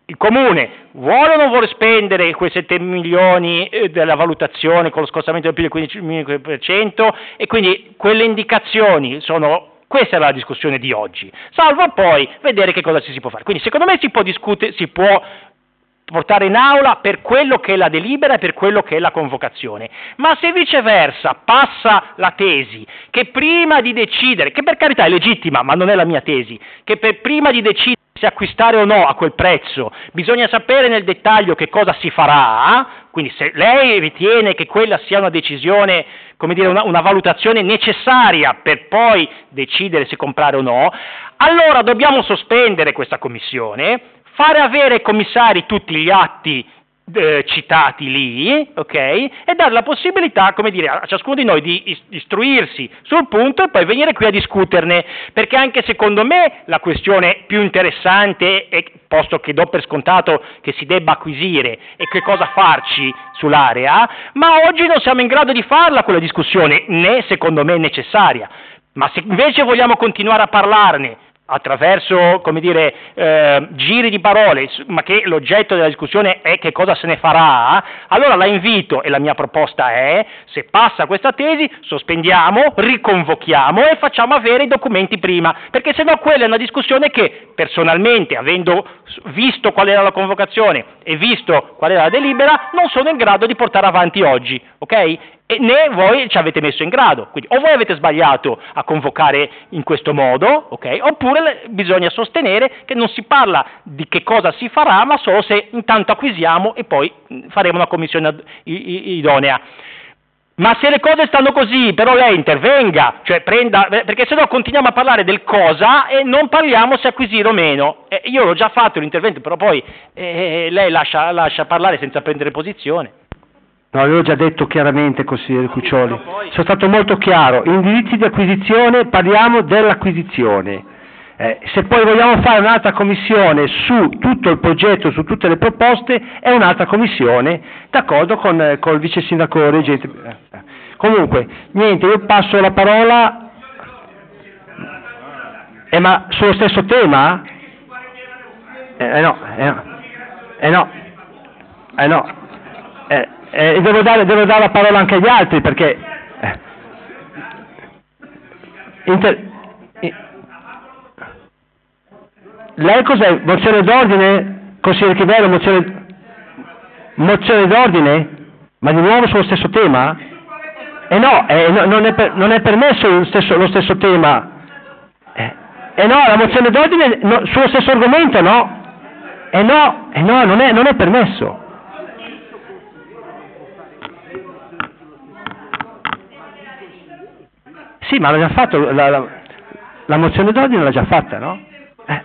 il Comune vuole o non vuole spendere quei sette milioni eh, della valutazione con lo scostamento del P I L del quindici per cento, e quindi quelle indicazioni sono... Questa è la discussione di oggi, salvo poi vedere che cosa ci si può fare. Quindi secondo me si può discutere, si può portare in aula per quello che è la delibera e per quello che è la convocazione, ma se viceversa passa la tesi che prima di decidere, che per carità è legittima ma non è la mia tesi, che per prima di decidere se acquistare o no a quel prezzo bisogna sapere nel dettaglio che cosa si farà, quindi se lei ritiene che quella sia una decisione, come dire, una, una valutazione necessaria per poi decidere se comprare o no, allora dobbiamo sospendere questa commissione, fare avere ai commissari tutti gli atti eh, citati lì, ok? E dare la possibilità, come dire, a ciascuno di noi di istruirsi sul punto e poi venire qui a discuterne, perché anche secondo me la questione più interessante è, posto che do per scontato che si debba acquisire e che cosa farci sull'area, ma oggi non siamo in grado di farla quella discussione, né secondo me necessaria. Ma se invece vogliamo continuare a parlarne attraverso, come dire, eh, giri di parole, ma che l'oggetto della discussione è che cosa se ne farà, allora la invito, e la mia proposta è, se passa questa tesi, sospendiamo, riconvochiamo e facciamo avere i documenti prima, perché sennò quella è una discussione che, personalmente, avendo visto qual era la convocazione e visto qual era la delibera, non sono in grado di portare avanti oggi, ok? E né voi ci avete messo in grado, quindi o voi avete sbagliato a convocare in questo modo, ok? Oppure bisogna sostenere che non si parla di che cosa si farà, ma solo se intanto acquisiamo e poi faremo una commissione idonea. Ma se le cose stanno così, però lei intervenga, cioè prenda, perché sennò continuiamo a parlare del cosa e non parliamo se acquisire o meno. Eh, io l'ho già fatto l'intervento, però poi eh, lei lascia, lascia parlare senza prendere posizione. No, avevo già detto chiaramente, consigliere Cuccioli, sono stato molto chiaro, indirizzi di acquisizione, parliamo dell'acquisizione, eh, se poi vogliamo fare un'altra commissione su tutto il progetto, su tutte le proposte, è un'altra commissione, d'accordo con, eh, con il vice sindaco reggente. Eh, comunque, niente, io passo la parola, eh, ma sullo stesso tema? Eh, eh no, eh no, eh no, eh no. Eh, Eh, devo, dare, devo dare la parola anche agli altri perché eh, inter, eh, lei cos'è? Mozione d'ordine? Consigliere Chivello, mozione, mozione d'ordine? Ma di nuovo sullo stesso tema? Eh no, eh, no non, è per, non è permesso lo stesso, lo stesso tema. Eh, eh no, la mozione d'ordine no, sullo stesso argomento no? Eh no, eh no, non è, non è permesso. Sì, ma l'ha già fatto, la, la, la mozione d'ordine l'ha già fatta, no? Eh.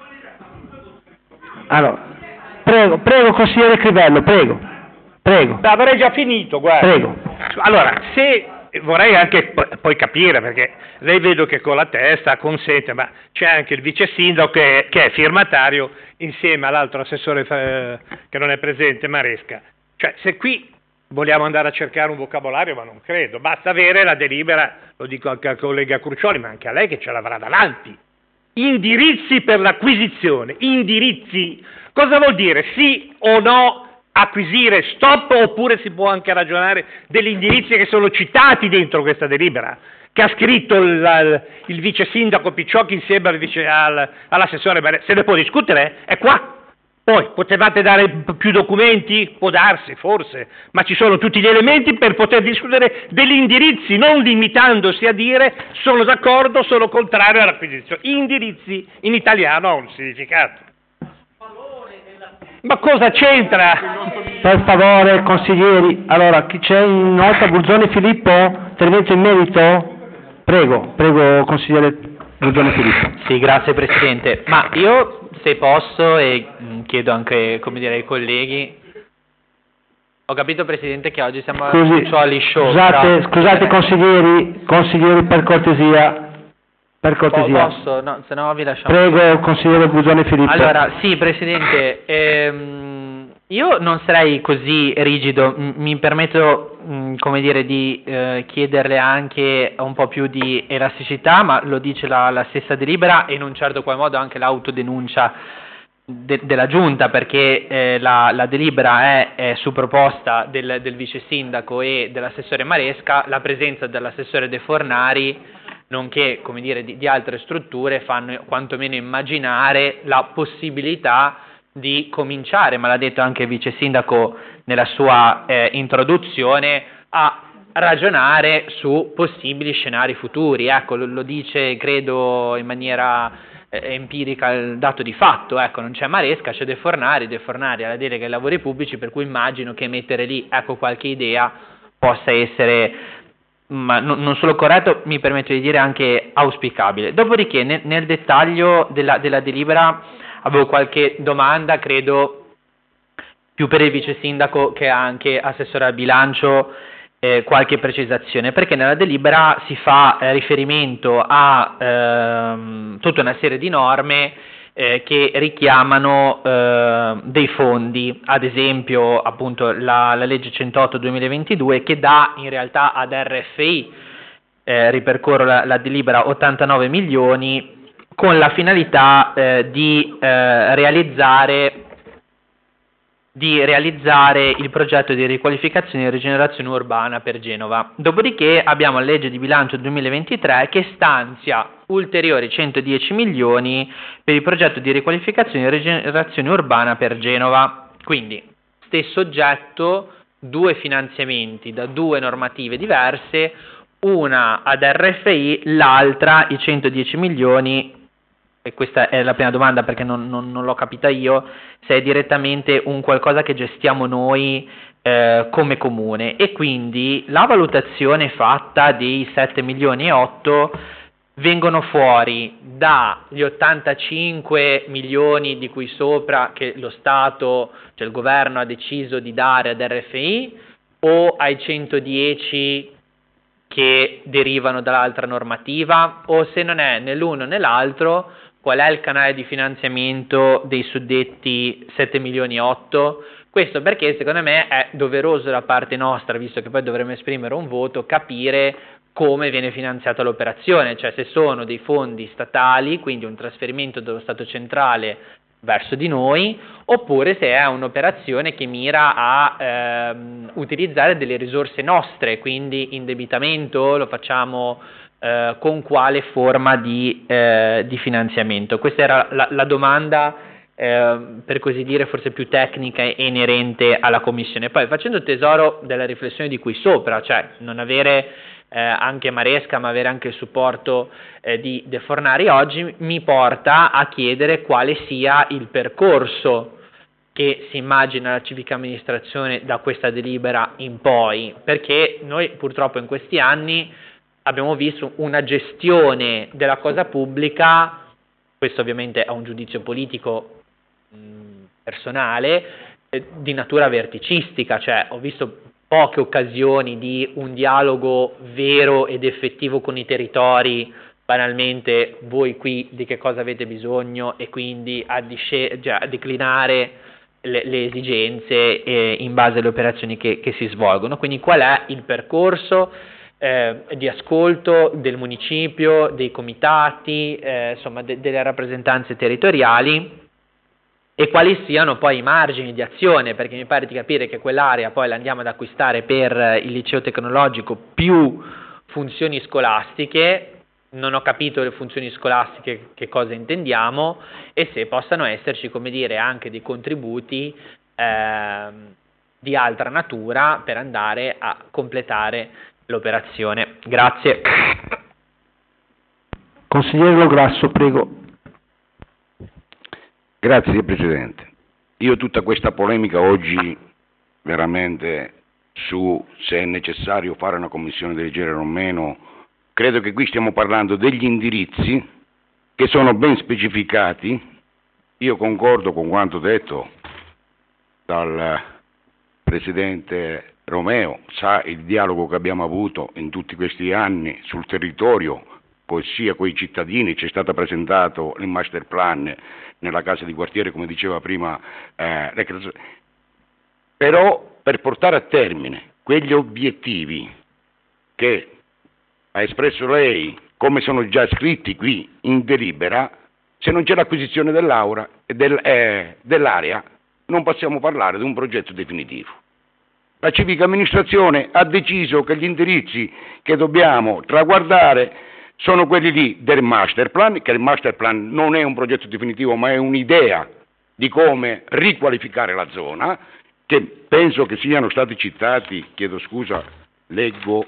Allora, prego, prego consigliere Crivello, prego, prego. Avrei già finito, guarda. Prego. Allora, se vorrei anche poi capire, perché lei vedo che con la testa consente, ma c'è anche il vice sindaco che, che è firmatario insieme all'altro assessore eh, che non è presente, Maresca. Cioè, se qui vogliamo andare a cercare un vocabolario, ma non credo, basta avere la delibera, lo dico anche al collega Crucioli, ma anche a lei che ce l'avrà davanti. Indirizzi per l'acquisizione, indirizzi, cosa vuol dire? Sì o no acquisire, stop, oppure si può anche ragionare degli indirizzi che sono citati dentro questa delibera, che ha scritto il, il vice sindaco Picciocchi insieme al vice, al, all'assessore, se ne può discutere, è qua. Poi, potevate dare più documenti? Può darsi, forse, ma ci sono tutti gli elementi per poter discutere degli indirizzi, non limitandosi a dire sono d'accordo, sono contrario all'acquisizione. Indirizzi in italiano ha un significato. Ma cosa c'entra? Per favore, consiglieri, allora, chi c'è in nota? Burzone Filippo? Intervento in merito? Prego, prego, consigliere Burzone Filippo. Sì, grazie Presidente. Ma io... se posso, e chiedo anche, come dire, ai colleghi, ho capito Presidente che oggi siamo Scusi, a Cuccioli Show. Scusate, però, scusate consiglieri, consiglieri per cortesia, per cortesia. Posso? No, se no vi lasciamo. Prego, consigliere Buzzone Filippo. Allora, sì Presidente, ehm, io non sarei così rigido, M- mi permetto, mh, come dire, di eh, chiederle anche un po' più di elasticità, ma lo dice la, la stessa delibera e in un certo qual modo anche l'autodenuncia de, della Giunta, perché eh, la, la delibera è, è su proposta del, del vice sindaco e dell'assessore Maresca. La presenza dell'assessore De Fornari, nonché, come dire, di, di altre strutture, fanno quantomeno immaginare la possibilità di cominciare, ma l'ha detto anche il vice sindaco nella sua eh, introduzione, a ragionare su possibili scenari futuri. Ecco, lo, lo dice, credo, in maniera eh, empirica il dato di fatto. Ecco, non c'è Maresca, c'è De Fornari, De Fornari ha la delega ai lavori pubblici, per cui immagino che mettere lì, ecco, qualche idea possa essere, ma no, non solo corretto, mi permetto di dire anche auspicabile. Dopodiché, nel, nel dettaglio della, della delibera, avevo qualche domanda, credo più per il vice sindaco che anche assessore al bilancio, eh, qualche precisazione, perché nella delibera si fa eh, riferimento a ehm, tutta una serie di norme eh, che richiamano eh, dei fondi, ad esempio appunto la, la legge centootto duemilaventidue, che dà in realtà ad R F I, eh, ripercorro la, la delibera, ottantanove milioni, con la finalità eh, di eh, realizzare di realizzare il progetto di riqualificazione e rigenerazione urbana per Genova. Dopodiché abbiamo la legge di bilancio duemilaventitré che stanzia ulteriori centodieci milioni per il progetto di riqualificazione e rigenerazione urbana per Genova. Quindi, stesso oggetto, due finanziamenti da due normative diverse, una ad R F I, l'altra i centodieci milioni. E questa è la prima domanda, perché non, non, non l'ho capita io, se è direttamente un qualcosa che gestiamo noi eh, come comune, e quindi la valutazione fatta di sette milioni e otto vengono fuori dagli ottantacinque milioni di cui sopra che lo Stato, cioè il governo, ha deciso di dare ad R F I, o ai centodieci che derivano dall'altra normativa, o se non è né l'uno né l'altro, qual è il canale di finanziamento dei suddetti sette milioni e otto? Questo perché secondo me è doveroso da parte nostra, visto che poi dovremo esprimere un voto, capire come viene finanziata l'operazione, cioè se sono dei fondi statali, quindi un trasferimento dello Stato centrale verso di noi, oppure se è un'operazione che mira a ehm, utilizzare delle risorse nostre, quindi indebitamento, lo facciamo eh, con quale forma di, eh, di finanziamento. Questa era la, la domanda, eh, per così dire, forse più tecnica e inerente alla Commissione. Poi, facendo tesoro della riflessione di qui sopra, cioè non avere Eh, anche Maresca, ma avere anche il supporto eh, di De Fornari oggi, mi porta a chiedere quale sia il percorso che si immagina la civica amministrazione da questa delibera in poi, perché noi purtroppo in questi anni abbiamo visto una gestione della cosa pubblica, questo ovviamente è un giudizio politico mh, personale, eh, di natura verticistica, cioè ho visto poche occasioni di un dialogo vero ed effettivo con i territori, banalmente voi qui di che cosa avete bisogno e quindi a, disce- cioè, a declinare le, le esigenze eh, in base alle operazioni che, che si svolgono. Quindi qual è il percorso eh, di ascolto del municipio, dei comitati, eh, insomma de- delle rappresentanze territoriali, e quali siano poi i margini di azione, perché mi pare di capire che quell'area poi la andiamo ad acquistare per il liceo tecnologico più funzioni scolastiche. Non ho capito le funzioni scolastiche che cosa intendiamo e se possano esserci, come dire, anche dei contributi eh, di altra natura per andare a completare l'operazione. Grazie. Consigliere Lograsso, prego. Grazie Presidente. Io tutta questa polemica oggi veramente su se è necessario fare una commissione del genere o meno, credo che qui stiamo parlando degli indirizzi che sono ben specificati. Io concordo con quanto detto dal Presidente Romeo, sa il dialogo che abbiamo avuto in tutti questi anni sul territorio, poi sia con i cittadini, c'è stato presentato il master plan nella casa di quartiere, come diceva prima, eh, però per portare a termine quegli obiettivi che ha espresso lei, come sono già scritti qui in delibera, se non c'è l'acquisizione dell'aura e del, eh, dell'area, non possiamo parlare di un progetto definitivo. La civica amministrazione ha deciso che gli indirizzi che dobbiamo traguardare sono quelli lì del master plan, che il master plan non è un progetto definitivo ma è un'idea di come riqualificare la zona, che penso che siano stati citati, chiedo scusa, leggo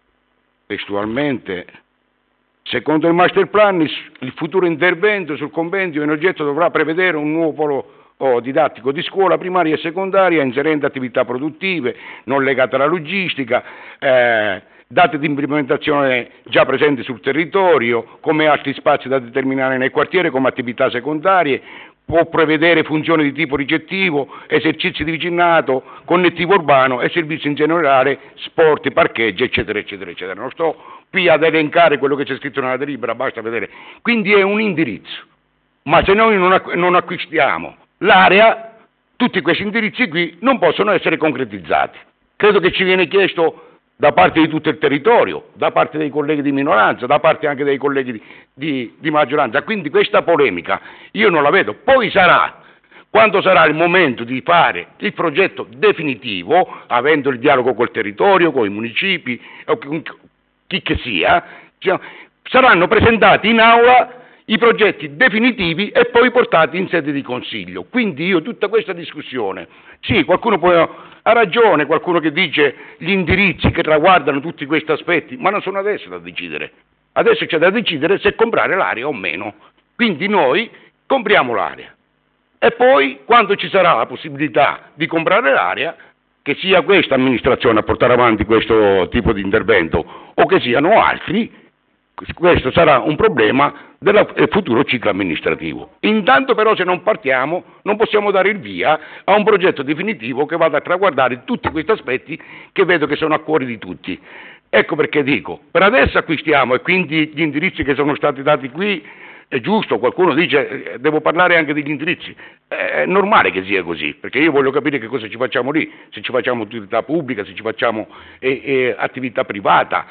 testualmente. Secondo il master plan il futuro intervento sul compendio in oggetto dovrà prevedere un nuovo polo oh, didattico di scuola primaria e secondaria inserendo attività produttive non legate alla logistica, eh, date di implementazione già presenti sul territorio, come altri spazi da determinare nel quartiere come attività secondarie, può prevedere funzioni di tipo ricettivo, esercizi di vicinato, connettivo urbano e servizi in generale, sport, parcheggi, eccetera, eccetera, eccetera. Non sto qui ad elencare quello che c'è scritto nella delibera, basta vedere. Quindi è un indirizzo, ma se noi non, acqu- non acquistiamo l'area, tutti questi indirizzi qui non possono essere concretizzati. Credo che ci viene chiesto da parte di tutto il territorio, da parte dei colleghi di minoranza, da parte anche dei colleghi di, di, di maggioranza, quindi questa polemica io non la vedo. Poi sarà, quando sarà il momento di fare il progetto definitivo, avendo il dialogo col territorio, con i municipi, o con chi che sia, cioè, saranno presentati in aula i progetti definitivi e poi portati in sede di consiglio. Quindi io tutta questa discussione, sì, qualcuno può, ha ragione, qualcuno che dice gli indirizzi che riguardano tutti questi aspetti, ma non sono adesso da decidere. Adesso c'è da decidere se comprare l'area o meno. Quindi noi compriamo l'area e poi quando ci sarà la possibilità di comprare l'area, che sia questa amministrazione a portare avanti questo tipo di intervento o che siano altri, questo sarà un problema del futuro ciclo amministrativo. Intanto però se non partiamo non possiamo dare il via a un progetto definitivo che vada a traguardare tutti questi aspetti che vedo che sono a cuore di tutti. Ecco perché dico, per adesso acquistiamo e quindi gli indirizzi che sono stati dati qui è giusto, qualcuno dice eh, devo parlare anche degli indirizzi, è normale che sia così, perché io voglio capire che cosa ci facciamo lì, se ci facciamo utilità pubblica, se ci facciamo eh, eh, attività privata.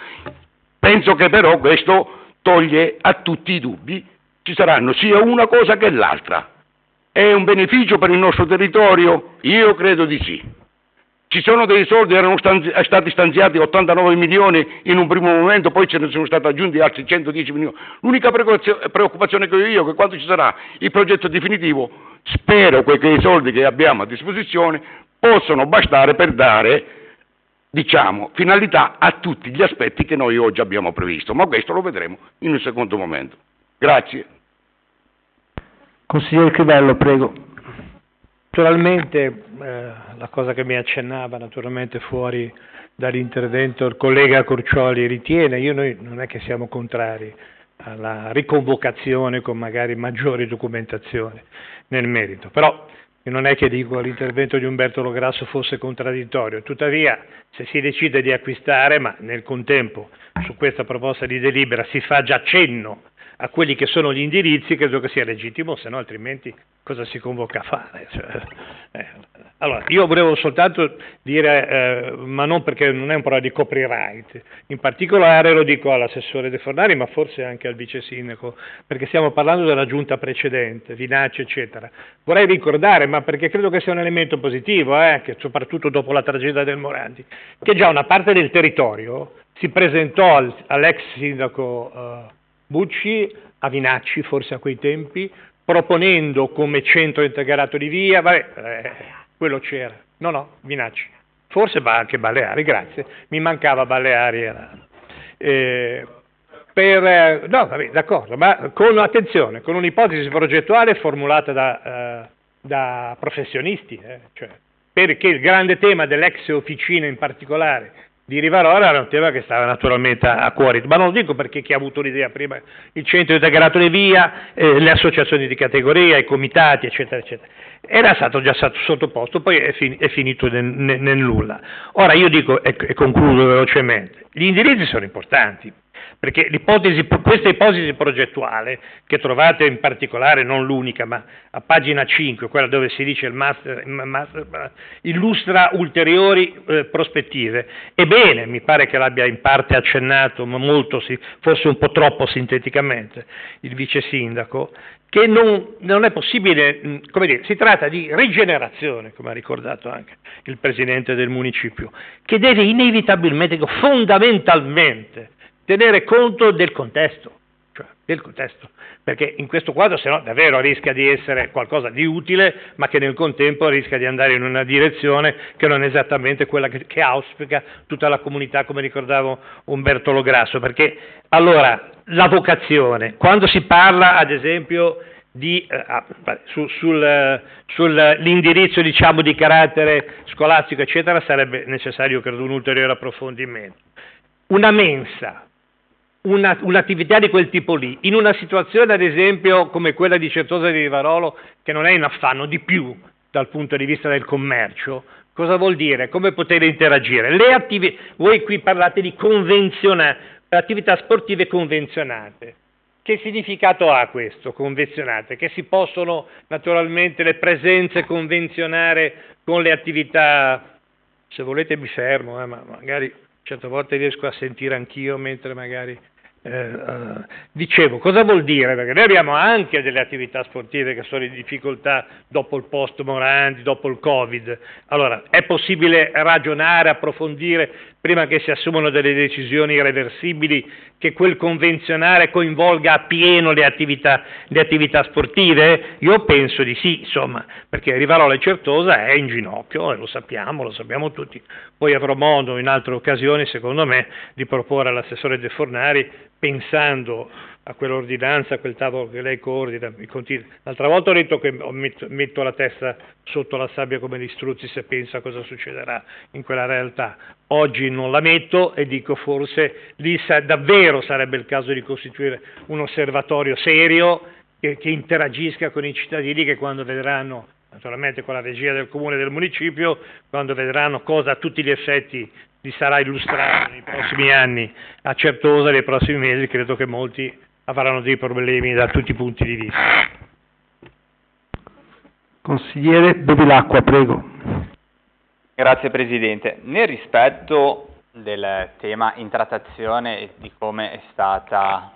Penso che però questo toglie a tutti i dubbi, ci saranno sia una cosa che l'altra. È un beneficio per il nostro territorio? Io credo di sì. Ci sono dei soldi, erano stanzi- stati stanziati ottantanove milioni in un primo momento, poi ce ne sono stati aggiunti altri centodieci milioni. L'unica preoccupazione che ho io è che quando ci sarà il progetto definitivo, spero che i soldi che abbiamo a disposizione possano bastare per dare, diciamo, finalità a tutti gli aspetti che noi oggi abbiamo previsto, ma questo lo vedremo in un secondo momento. Grazie. Consigliere Crivello, prego. Naturalmente eh, la cosa che mi accennava naturalmente fuori dall'intervento il collega Curcioli ritiene, io noi non è che siamo contrari alla riconvocazione con magari maggiori documentazioni nel merito, però non è che dico l'intervento di Umberto Lograsso fosse contraddittorio, tuttavia se si decide di acquistare, ma nel contempo su questa proposta di delibera si fa già cenno a quelli che sono gli indirizzi, credo che sia legittimo, se no altrimenti cosa si convoca a fare? Cioè, eh, allora, io volevo soltanto dire, eh, ma non perché non è un problema di copyright, in particolare lo dico all'assessore De Fornari, ma forse anche al vice sindaco, perché stiamo parlando della giunta precedente, Vinacci, eccetera. Vorrei ricordare, ma perché credo che sia un elemento positivo, eh, che soprattutto dopo la tragedia del Morandi, che già una parte del territorio si presentò al, all'ex sindaco eh, Bucci, a Vinacci forse a quei tempi, proponendo come centro integrato di via, vabbè, eh, quello c'era, no no, Vinacci, forse va anche Baleari, grazie, mi mancava Baleari, era. Eh, per, eh, no, vabbè, d'accordo, ma con attenzione, con un'ipotesi progettuale formulata da, eh, da professionisti, eh, cioè, perché il grande tema dell'ex officina in particolare di Rivarolo era un tema che stava naturalmente a cuore, ma non lo dico perché chi ha avuto l'idea prima, il centro integrato di via, eh, le associazioni di categoria, i comitati, eccetera, eccetera. Era stato già stato sottoposto, poi è, fin- è finito nel, nel, nel nulla. Ora io dico, e, e concludo velocemente, gli indirizzi sono importanti, perché l'ipotesi, questa ipotesi progettuale che trovate in particolare, non l'unica, ma a pagina cinque, quella dove si dice il master, master illustra ulteriori eh, prospettive, ebbene, mi pare che l'abbia in parte accennato, ma molto, forse un po' troppo sinteticamente, il vice sindaco, che non, non è possibile, come dire, si tratta di rigenerazione, come ha ricordato anche il presidente del municipio, che deve inevitabilmente, fondamentalmente, tenere conto del contesto, cioè del contesto, perché in questo quadro se no davvero rischia di essere qualcosa di utile, ma che nel contempo rischia di andare in una direzione che non è esattamente quella che, che auspica tutta la comunità, come ricordavo Umberto Lograsso, perché allora la vocazione, quando si parla ad esempio di, eh, su, sul, eh, sull'indirizzo diciamo di carattere scolastico eccetera, sarebbe necessario credo un ulteriore approfondimento. Una mensa, una, un'attività di quel tipo lì, in una situazione ad esempio come quella di Certosa di Rivarolo, che non è in affanno di più dal punto di vista del commercio, cosa vuol dire? Come poter interagire? Le attivi- voi qui parlate di convenzionate, attività sportive convenzionate. Che significato ha questo, convenzionate? Che si possono naturalmente le presenze convenzionare con le attività, se volete mi fermo, eh, ma magari certe volte riesco a sentire anch'io mentre magari eh, uh, dicevo, cosa vuol dire? Perché noi abbiamo anche delle attività sportive che sono in difficoltà dopo il post Morandi, dopo il Covid. Allora, è possibile ragionare, approfondire prima che si assumano delle decisioni irreversibili, che quel convenzionare coinvolga appieno le attività, le attività sportive? Io penso di sì, insomma, perché Rivarolo e Certosa è in ginocchio, e lo sappiamo, lo sappiamo tutti. Poi avrò modo in altre occasioni, secondo me, di proporre all'assessore De Fornari, pensando a quell'ordinanza, a quel tavolo che lei coordina. L'altra volta ho detto che metto, metto la testa sotto la sabbia come gli struzzi se pensa a cosa succederà in quella realtà. Oggi non la metto e dico forse lì sa, davvero sarebbe il caso di costituire un osservatorio serio che, che interagisca con i cittadini, che quando vedranno, naturalmente con la regia del comune e del municipio, quando vedranno cosa a tutti gli effetti gli sarà illustrato nei prossimi anni a Certosa, nei prossimi mesi, credo che molti avranno dei problemi da tutti i punti di vista. Consigliere Bevilacqua, prego. Grazie Presidente. Nel rispetto del tema in trattazione e di come è stata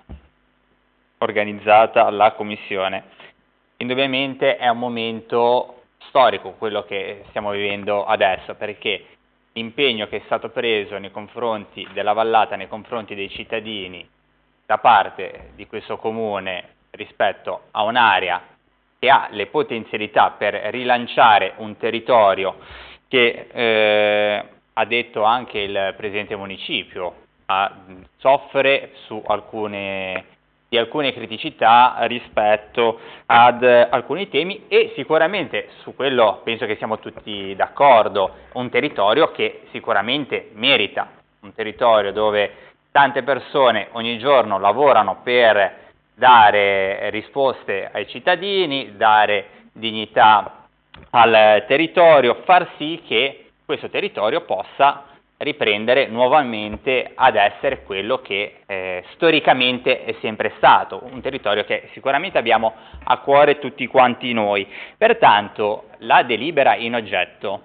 organizzata la Commissione, indubbiamente è un momento storico quello che stiamo vivendo adesso, perché l'impegno che è stato preso nei confronti della Vallata, nei confronti dei cittadini da parte di questo comune rispetto a un'area che ha le potenzialità per rilanciare un territorio che eh, ha detto anche il Presidente Municipio, ha, soffre su alcune, di alcune criticità rispetto ad alcuni temi, e sicuramente su quello penso che siamo tutti d'accordo, un territorio che sicuramente merita, un territorio dove tante persone ogni giorno lavorano per dare risposte ai cittadini, dare dignità al territorio, far sì che questo territorio possa riprendere nuovamente ad essere quello che eh, storicamente è sempre stato, un territorio che sicuramente abbiamo a cuore tutti quanti noi. Pertanto la delibera in oggetto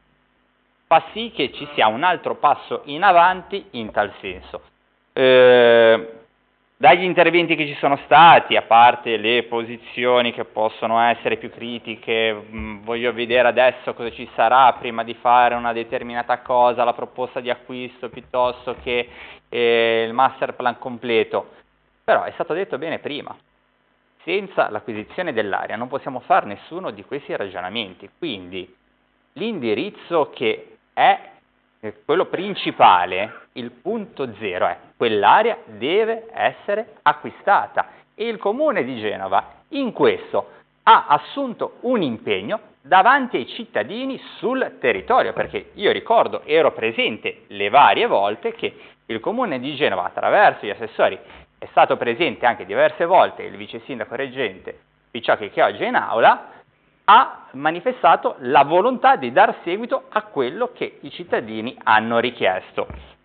fa sì che ci sia un altro passo in avanti in tal senso. Eh, dagli interventi che ci sono stati, a parte le posizioni che possono essere più critiche, mh, voglio vedere adesso cosa ci sarà prima di fare una determinata cosa, la proposta di acquisto piuttosto che eh, il master plan completo, però è stato detto bene prima, senza l'acquisizione dell'area non possiamo fare nessuno di questi ragionamenti, quindi l'indirizzo che è quello principale, il punto zero è quell'area deve essere acquistata, e il Comune di Genova in questo ha assunto un impegno davanti ai cittadini sul territorio, perché io ricordo, ero presente le varie volte che il Comune di Genova attraverso gli assessori è stato presente anche diverse volte, il vice sindaco reggente Picciocchi che oggi è in aula, ha manifestato la volontà di dar seguito a quello che i cittadini hanno richiesto.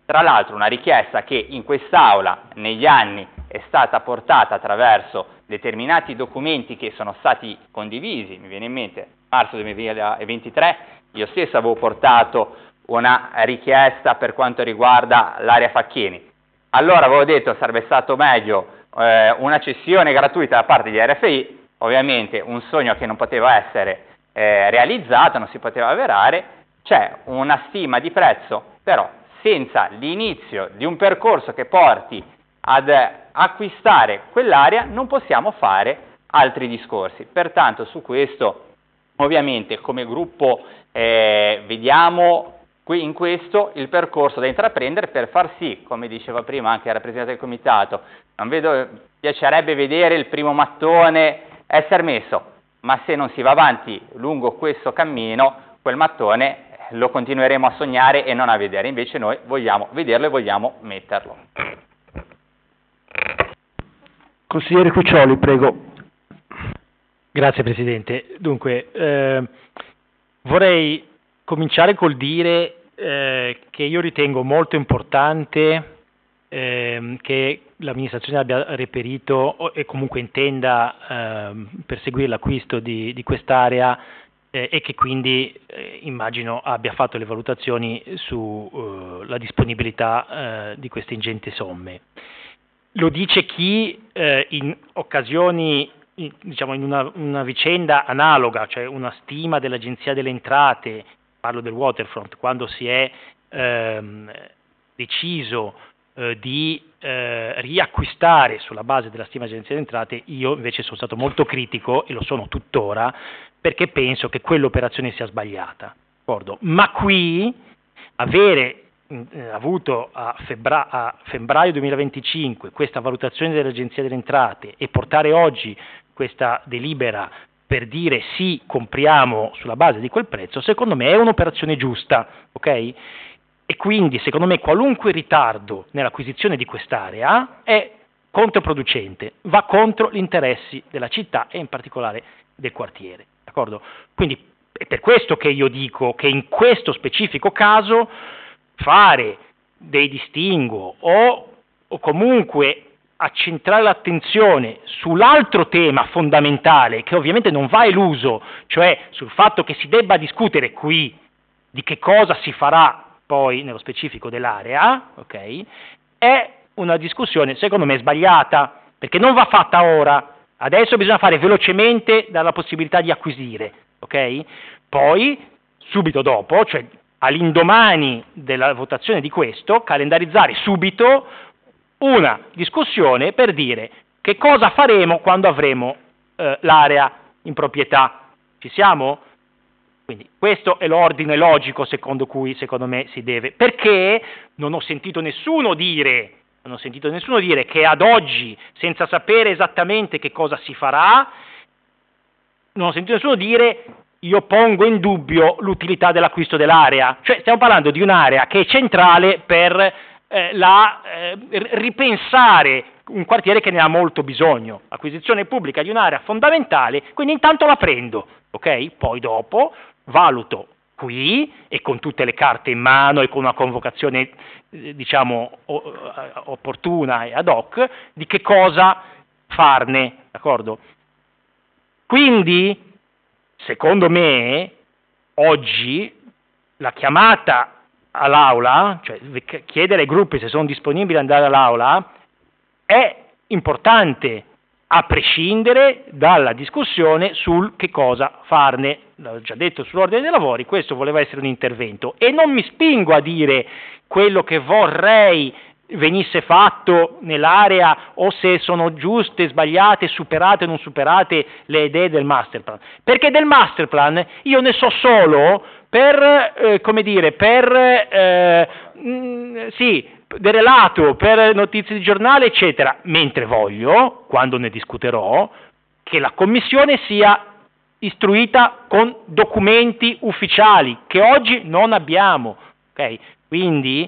Tra l'altro una richiesta che in quest'Aula negli anni è stata portata attraverso determinati documenti che sono stati condivisi. Mi viene in mente marzo duemilaventitré, io stesso avevo portato una richiesta per quanto riguarda l'area Facchieni. Allora avevo detto sarebbe stato meglio eh, una cessione gratuita da parte di R F I, ovviamente un sogno che non poteva essere eh, realizzato, non si poteva avverare. C'è una stima di prezzo, però senza l'inizio di un percorso che porti ad acquistare quell'area non possiamo fare altri discorsi. Pertanto su questo ovviamente come gruppo eh, vediamo qui in questo il percorso da intraprendere per far sì, come diceva prima anche il rappresentante del comitato, non vedo, piacerebbe vedere il primo mattone essere messo, ma se non si va avanti lungo questo cammino, quel mattone lo continueremo a sognare e non a vedere, invece noi vogliamo vederlo e vogliamo metterlo. Consigliere Cuccioli, prego. Grazie Presidente. Dunque, eh, vorrei cominciare col dire eh, che io ritengo molto importante eh, che l'amministrazione abbia reperito e comunque intenda eh, perseguire l'acquisto di, di quest'area eh, e che quindi eh, immagino abbia fatto le valutazioni sulla eh, disponibilità eh, di queste ingenti somme. Lo dice chi eh, in occasioni, in, diciamo in una, una vicenda analoga, cioè una stima dell'Agenzia delle Entrate, parlo del waterfront, quando si è ehm, deciso eh, di eh, riacquistare sulla base della stima dell'Agenzia delle Entrate, io invece sono stato molto critico e lo sono tuttora perché penso che quell'operazione sia sbagliata. D'accordo? Ma qui avere avuto a, febbra- a febbraio duemilaventicinque questa valutazione dell'Agenzia delle Entrate e portare oggi questa delibera per dire sì, compriamo sulla base di quel prezzo, secondo me è un'operazione giusta, ok? E quindi secondo me qualunque ritardo nell'acquisizione di quest'area è controproducente, va contro gli interessi della città e in particolare del quartiere, d'accordo? Quindi è per questo che io dico che in questo specifico caso fare dei distinguo o, o comunque accentrare l'attenzione sull'altro tema fondamentale che ovviamente non va eluso, cioè sul fatto che si debba discutere qui di che cosa si farà poi nello specifico dell'area, ok? È una discussione secondo me sbagliata, perché non va fatta ora, adesso bisogna fare velocemente dalla possibilità di acquisire, ok? Poi subito dopo, cioè all'indomani della votazione di questo, calendarizzare subito una discussione per dire che cosa faremo quando avremo eh, l'area in proprietà. Ci siamo? Quindi questo è l'ordine logico secondo cui secondo me si deve, perché non ho sentito nessuno dire, non ho sentito nessuno dire che ad oggi, senza sapere esattamente che cosa si farà, non ho sentito nessuno dire io pongo in dubbio l'utilità dell'acquisto dell'area, cioè stiamo parlando di un'area che è centrale per eh, la, eh, ripensare un quartiere che ne ha molto bisogno, acquisizione pubblica di un'area fondamentale, quindi intanto la prendo, ok? Poi dopo valuto qui e con tutte le carte in mano e con una convocazione eh, diciamo o, opportuna e ad hoc di che cosa farne, d'accordo? Quindi secondo me, oggi, la chiamata all'Aula, cioè chiedere ai gruppi se sono disponibili ad andare all'Aula, è importante, a prescindere dalla discussione sul che cosa farne. L'ho già detto sull'ordine dei lavori, questo voleva essere un intervento. E non mi spingo a dire quello che vorrei venisse fatto nell'area o se sono giuste, sbagliate, superate o non superate le idee del master plan, perché del master plan io ne so solo per eh, come dire per eh, mh, sì, del relato, per notizie di giornale eccetera, mentre voglio, quando ne discuterò, che la commissione sia istruita con documenti ufficiali che oggi non abbiamo, ok? Quindi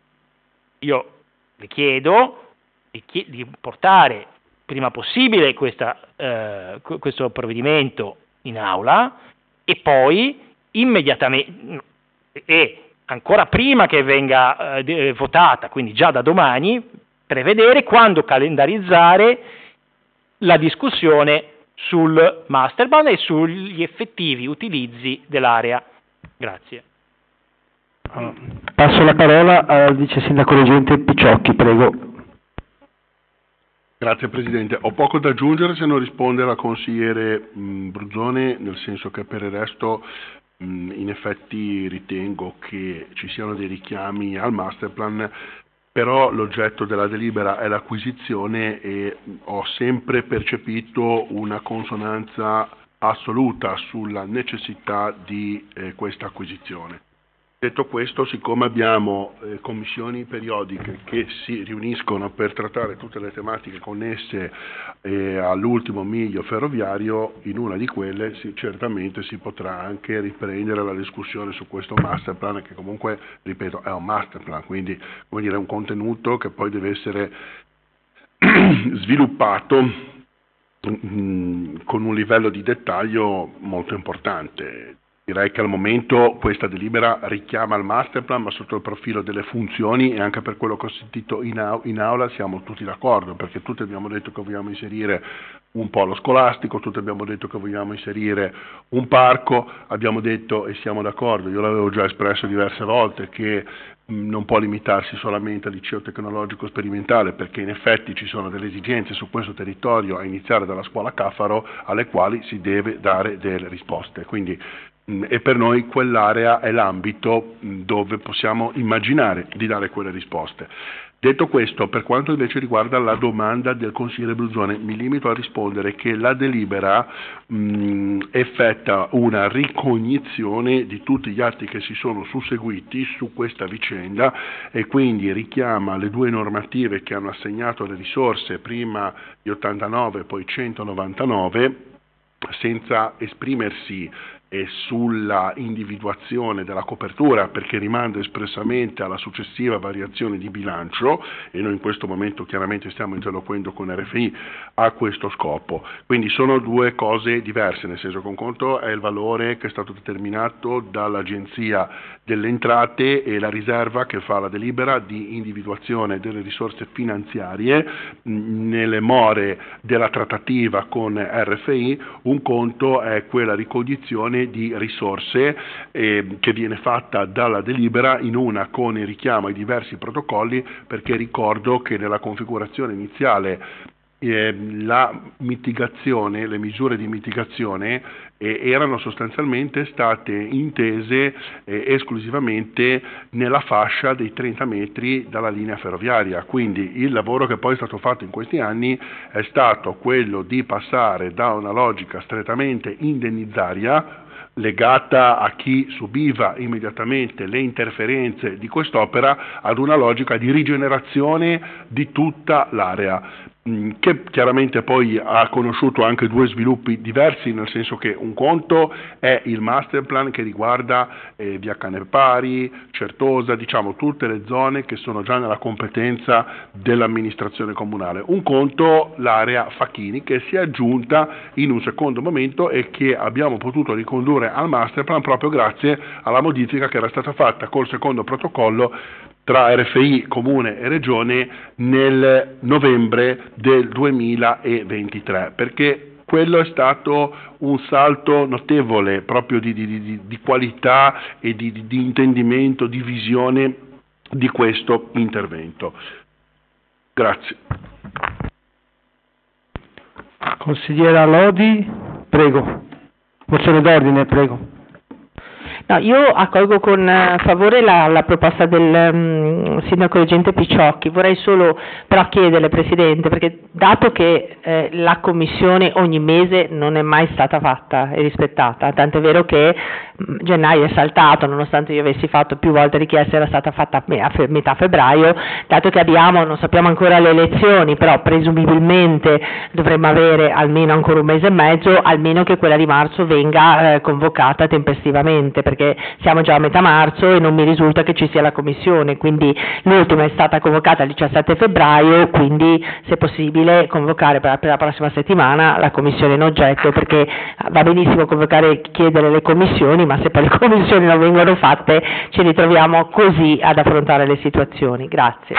io vi chiedo di, chi, di portare prima possibile questa, eh, questo provvedimento in aula e poi immediatamente e ancora prima che venga eh, votata, quindi già da domani, prevedere quando calendarizzare la discussione sul masterplan e sugli effettivi utilizzi dell'area. Grazie. Passo la parola al vice sindaco reggente Picciocchi, prego. Grazie Presidente. Ho poco da aggiungere se non risponde la consigliere mh, Bruzzone, nel senso che per il resto mh, in effetti ritengo che ci siano dei richiami al masterplan, però l'oggetto della delibera è l'acquisizione e ho sempre percepito una consonanza assoluta sulla necessità di eh, questa acquisizione. Detto questo, siccome abbiamo eh, commissioni periodiche che si riuniscono per trattare tutte le tematiche connesse eh, all'ultimo miglio ferroviario, in una di quelle si, certamente si potrà anche riprendere la discussione su questo masterplan, che comunque, ripeto, è un masterplan, quindi come dire, è un contenuto che poi deve essere sviluppato mh, con un livello di dettaglio molto importante. Direi che al momento questa delibera richiama il masterplan, ma sotto il profilo delle funzioni, e anche per quello che ho sentito in, au- in aula siamo tutti d'accordo, perché tutti abbiamo detto che vogliamo inserire un polo scolastico, tutti abbiamo detto che vogliamo inserire un parco, abbiamo detto e siamo d'accordo, io l'avevo già espresso diverse volte, che mh, non può limitarsi solamente al liceo tecnologico sperimentale, perché in effetti ci sono delle esigenze su questo territorio, a iniziare dalla scuola Caffaro, alle quali si deve dare delle risposte. Quindi e per noi quell'area è l'ambito dove possiamo immaginare di dare quelle risposte. Detto questo, per quanto invece riguarda la domanda del consigliere Bruzzone, mi limito a rispondere che la delibera mh, effetta una ricognizione di tutti gli atti che si sono susseguiti su questa vicenda e quindi richiama le due normative che hanno assegnato le risorse, prima di ottantanove poi centonovantanove, senza esprimersi e sulla individuazione della copertura, perché rimanda espressamente alla successiva variazione di bilancio, e noi in questo momento chiaramente stiamo interloquendo con R F I a questo scopo. Quindi sono due cose diverse, nel senso che un conto è il valore che è stato determinato dall'Agenzia delle Entrate e la riserva che fa la delibera di individuazione delle risorse finanziarie mh, nelle more della trattativa con R F I. Un conto è quella ricognizione di risorse eh, che viene fatta dalla delibera in una con il richiamo ai diversi protocolli, perché ricordo che nella configurazione iniziale eh, la mitigazione, le misure di mitigazione eh, erano sostanzialmente state intese eh, esclusivamente nella fascia dei trenta metri dalla linea ferroviaria, quindi il lavoro che poi è stato fatto in questi anni è stato quello di passare da una logica strettamente indennizzaria legata a chi subiva immediatamente le interferenze di quest'opera ad una logica di rigenerazione di tutta l'area, che chiaramente poi ha conosciuto anche due sviluppi diversi, nel senso che un conto è il masterplan che riguarda eh, via Canepari, Certosa, diciamo tutte le zone che sono già nella competenza dell'amministrazione comunale, un conto l'area Facchini che si è aggiunta in un secondo momento e che abbiamo potuto ricondurre al masterplan proprio grazie alla modifica che era stata fatta col secondo protocollo tra R F I, Comune e Regione nel novembre del duemilaventitré, perché quello è stato un salto notevole proprio di, di, di, di qualità e di, di, di intendimento, di visione di questo intervento. Grazie. Consigliera Lodi, prego. Mozione d'ordine, prego. No, io accolgo con eh, favore la, la proposta del um, sindaco reggente Picciocchi, vorrei solo però chiederle, Presidente, perché dato che eh, la commissione ogni mese non è mai stata fatta e rispettata, tant'è vero che mh, gennaio è saltato, nonostante io avessi fatto più volte richiesta, era stata fatta a, me, a fe, metà febbraio, dato che abbiamo, non sappiamo ancora le elezioni, però presumibilmente dovremmo avere almeno ancora un mese e mezzo, almeno che quella di marzo venga eh, convocata tempestivamente, perché siamo già a metà marzo e non mi risulta che ci sia la commissione, quindi l'ultima è stata convocata il diciassette febbraio, quindi se possibile convocare per, per la prossima settimana la commissione in oggetto, perché va benissimo convocare e chiedere le commissioni, ma se poi le commissioni non vengono fatte ci ritroviamo così ad affrontare le situazioni. Grazie.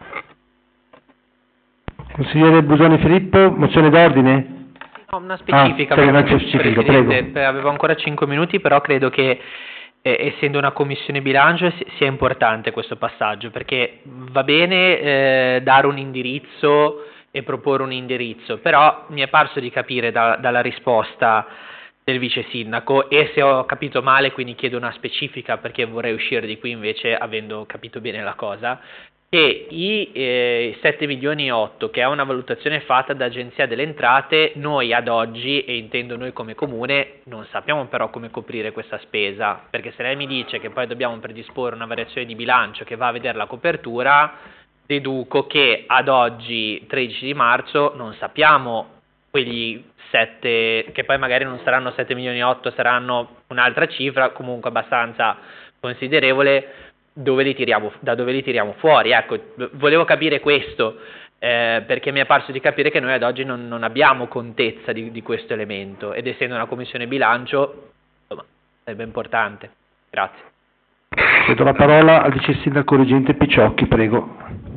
Consigliere Busoni Filippo, mozione d'ordine? No, una specifica, ah, una specifica Presidente, prego. Avevo ancora cinque minuti, però credo che eh, essendo una commissione bilancio sia importante questo passaggio, perché va bene eh, dare un indirizzo e proporre un indirizzo, però mi è parso di capire da, dalla risposta del vice sindaco, e se ho capito male quindi chiedo una specifica perché vorrei uscire di qui invece avendo capito bene la cosa, che i eh, sette milioni e otto, che è una valutazione fatta da Agenzia delle Entrate, noi ad oggi, e intendo noi come comune, non sappiamo però come coprire questa spesa, perché se lei mi dice che poi dobbiamo predisporre una variazione di bilancio che va a vedere la copertura, deduco che ad oggi, tredici di marzo, non sappiamo quegli sette, che poi magari non saranno sette milioni e otto, saranno un'altra cifra, comunque abbastanza considerevole, dove li tiriamo, da dove li tiriamo fuori. Ecco, volevo capire questo, eh, perché mi è parso di capire che noi ad oggi non, non abbiamo contezza di, di questo elemento, ed essendo una commissione bilancio, insomma, sarebbe importante. Grazie. Cedo la parola al vice sindaco reggente Picciocchi, prego.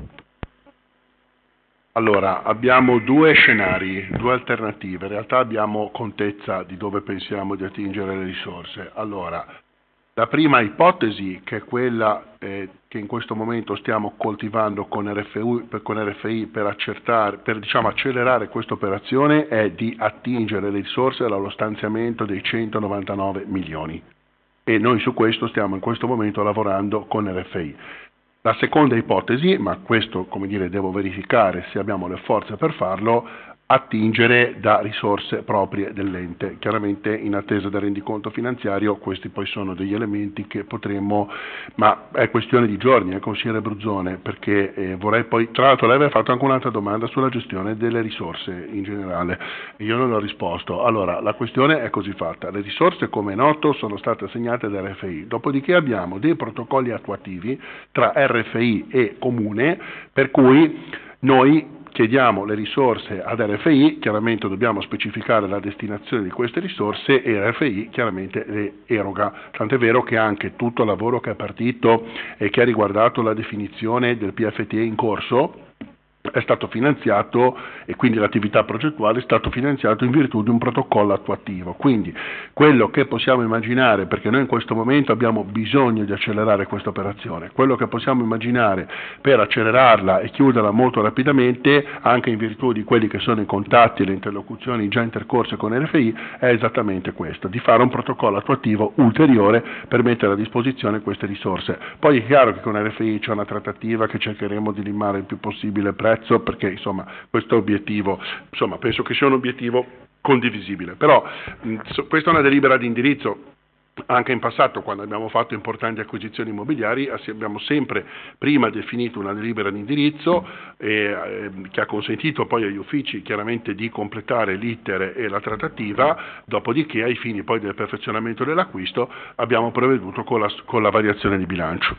Allora, abbiamo due scenari, due alternative. In realtà abbiamo contezza di dove pensiamo di attingere le risorse. Allora, la prima ipotesi, che è quella eh, che in questo momento stiamo coltivando con R F U, per, con R F I per, accertare, per diciamo, accelerare questa operazione, è di attingere le risorse dallo stanziamento dei centonovantanove milioni. E noi su questo stiamo in questo momento lavorando con R F I. La seconda ipotesi, ma questo come dire devo verificare se abbiamo le forze per farlo, attingere da risorse proprie dell'ente. Chiaramente in attesa del rendiconto finanziario questi poi sono degli elementi che potremmo, ma è questione di giorni, eh, consigliere Bruzzone, perché eh, vorrei poi, tra l'altro lei aveva fatto anche un'altra domanda sulla gestione delle risorse in generale, io non ho risposto. Allora, la questione è così fatta: le risorse, come è noto, sono state assegnate da R F I, dopodiché abbiamo dei protocolli attuativi tra R F I e Comune, per cui noi chiediamo le risorse ad R F I, chiaramente dobbiamo specificare la destinazione di queste risorse e R F I chiaramente le eroga, tant'è vero che anche tutto il lavoro che è partito e che ha riguardato la definizione del P F T E in corso è stato finanziato, e quindi l'attività progettuale è stato finanziato in virtù di un protocollo attuativo. Quindi quello che possiamo immaginare, perché noi in questo momento abbiamo bisogno di accelerare questa operazione, quello che possiamo immaginare per accelerarla e chiuderla molto rapidamente, anche in virtù di quelli che sono i contatti e le interlocuzioni già intercorse con R F I, è esattamente questo: di fare un protocollo attuativo ulteriore per mettere a disposizione queste risorse. Poi è chiaro che con R F I c'è una trattativa che cercheremo di limare il più possibile il prezzo, perché insomma questo obiettivo, insomma penso che sia un obiettivo condivisibile, però mh, so, questa è una delibera di indirizzo. Anche in passato, quando abbiamo fatto importanti acquisizioni immobiliari, abbiamo sempre prima definito una delibera di indirizzo eh, eh, che ha consentito poi agli uffici chiaramente di completare l'iter e la trattativa, dopodiché ai fini poi del perfezionamento dell'acquisto abbiamo provveduto con la, con la variazione di bilancio.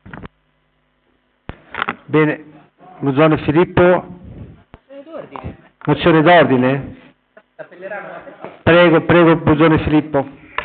Bene. Bruzzone Filippo, mozione d'ordine? Prego, prego Bruzzone Filippo.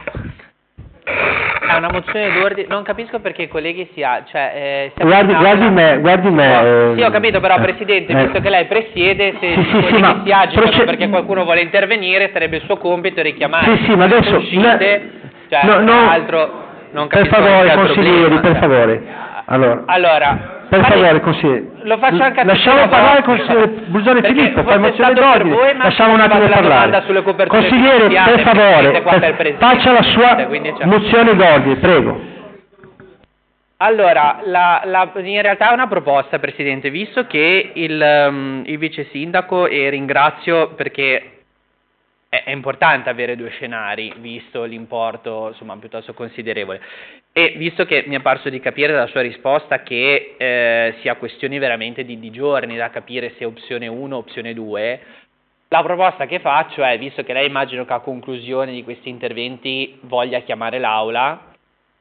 È una mozione d'ordine, non capisco perché i colleghi si ha, cioè, eh, guardi, guardi me, guardi me. Sì, ho capito, però Presidente, eh, visto che lei presiede, se sì, i sì, colleghi sì, ma si agitano proce- perché qualcuno vuole intervenire, sarebbe il suo compito richiamare. Sì, sì, ma adesso uscite, cioè, no, no, altro, non per capisco favore, il consiglieri, problema, per cioè. favore. Allora, allora per Mari, favore, consigliere. Lo faccio anche a lasciamo parlare il consigliere Bruzzone Filippo, poi mozione d'ordine. Voi, lasciamo un attimo parlare. Consigliere, per favore, per, faccia la sua mozione d'ordine, prego. Allora, la, la, in realtà è una proposta, Presidente, visto che il, um, il vice sindaco, e ringrazio perché è, è importante avere due scenari, visto l'importo insomma piuttosto considerevole, e visto che mi è parso di capire dalla sua risposta che eh, sia questioni veramente di, di giorni da capire se opzione uno o opzione due, la proposta che faccio è, visto che lei immagino che a conclusione di questi interventi voglia chiamare l'Aula,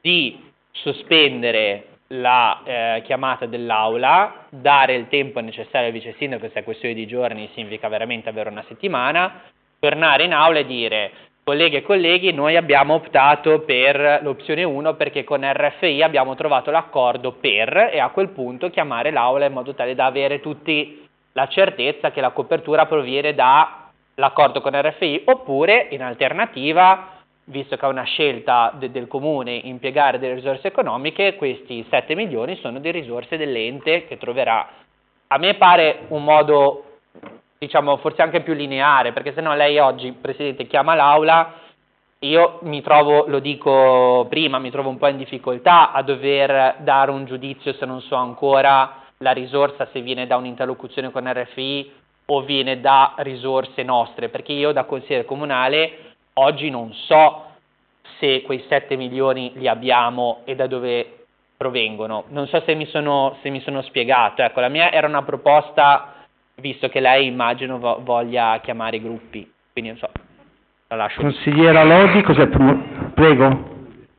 di sospendere la eh, chiamata dell'Aula, dare il tempo necessario al vice sindaco, se è questione di giorni significa veramente avere una settimana, tornare in Aula e dire: colleghe e colleghi, noi abbiamo optato per l'opzione uno perché con R F I abbiamo trovato l'accordo per, e a quel punto chiamare l'Aula in modo tale da avere tutti la certezza che la copertura proviene dall'accordo con R F I, oppure in alternativa, visto che è una scelta de- del Comune impiegare delle risorse economiche, questi sette milioni sono di risorse dell'ente che troverà. A me pare un modo, diciamo, forse anche più lineare, perché se no lei oggi, Presidente, chiama l'Aula, io mi trovo, lo dico prima, mi trovo un po' in difficoltà a dover dare un giudizio se non so ancora la risorsa, se viene da un'interlocuzione con R F I o viene da risorse nostre, perché io da consigliere comunale oggi non so se quei sette milioni li abbiamo e da dove provengono. Non so se mi sono, se mi sono spiegato. Ecco, la mia era una proposta, visto che lei immagino vo- voglia chiamare i gruppi, quindi non so, la lascio. Consigliera Lodi, cos'è? Prego.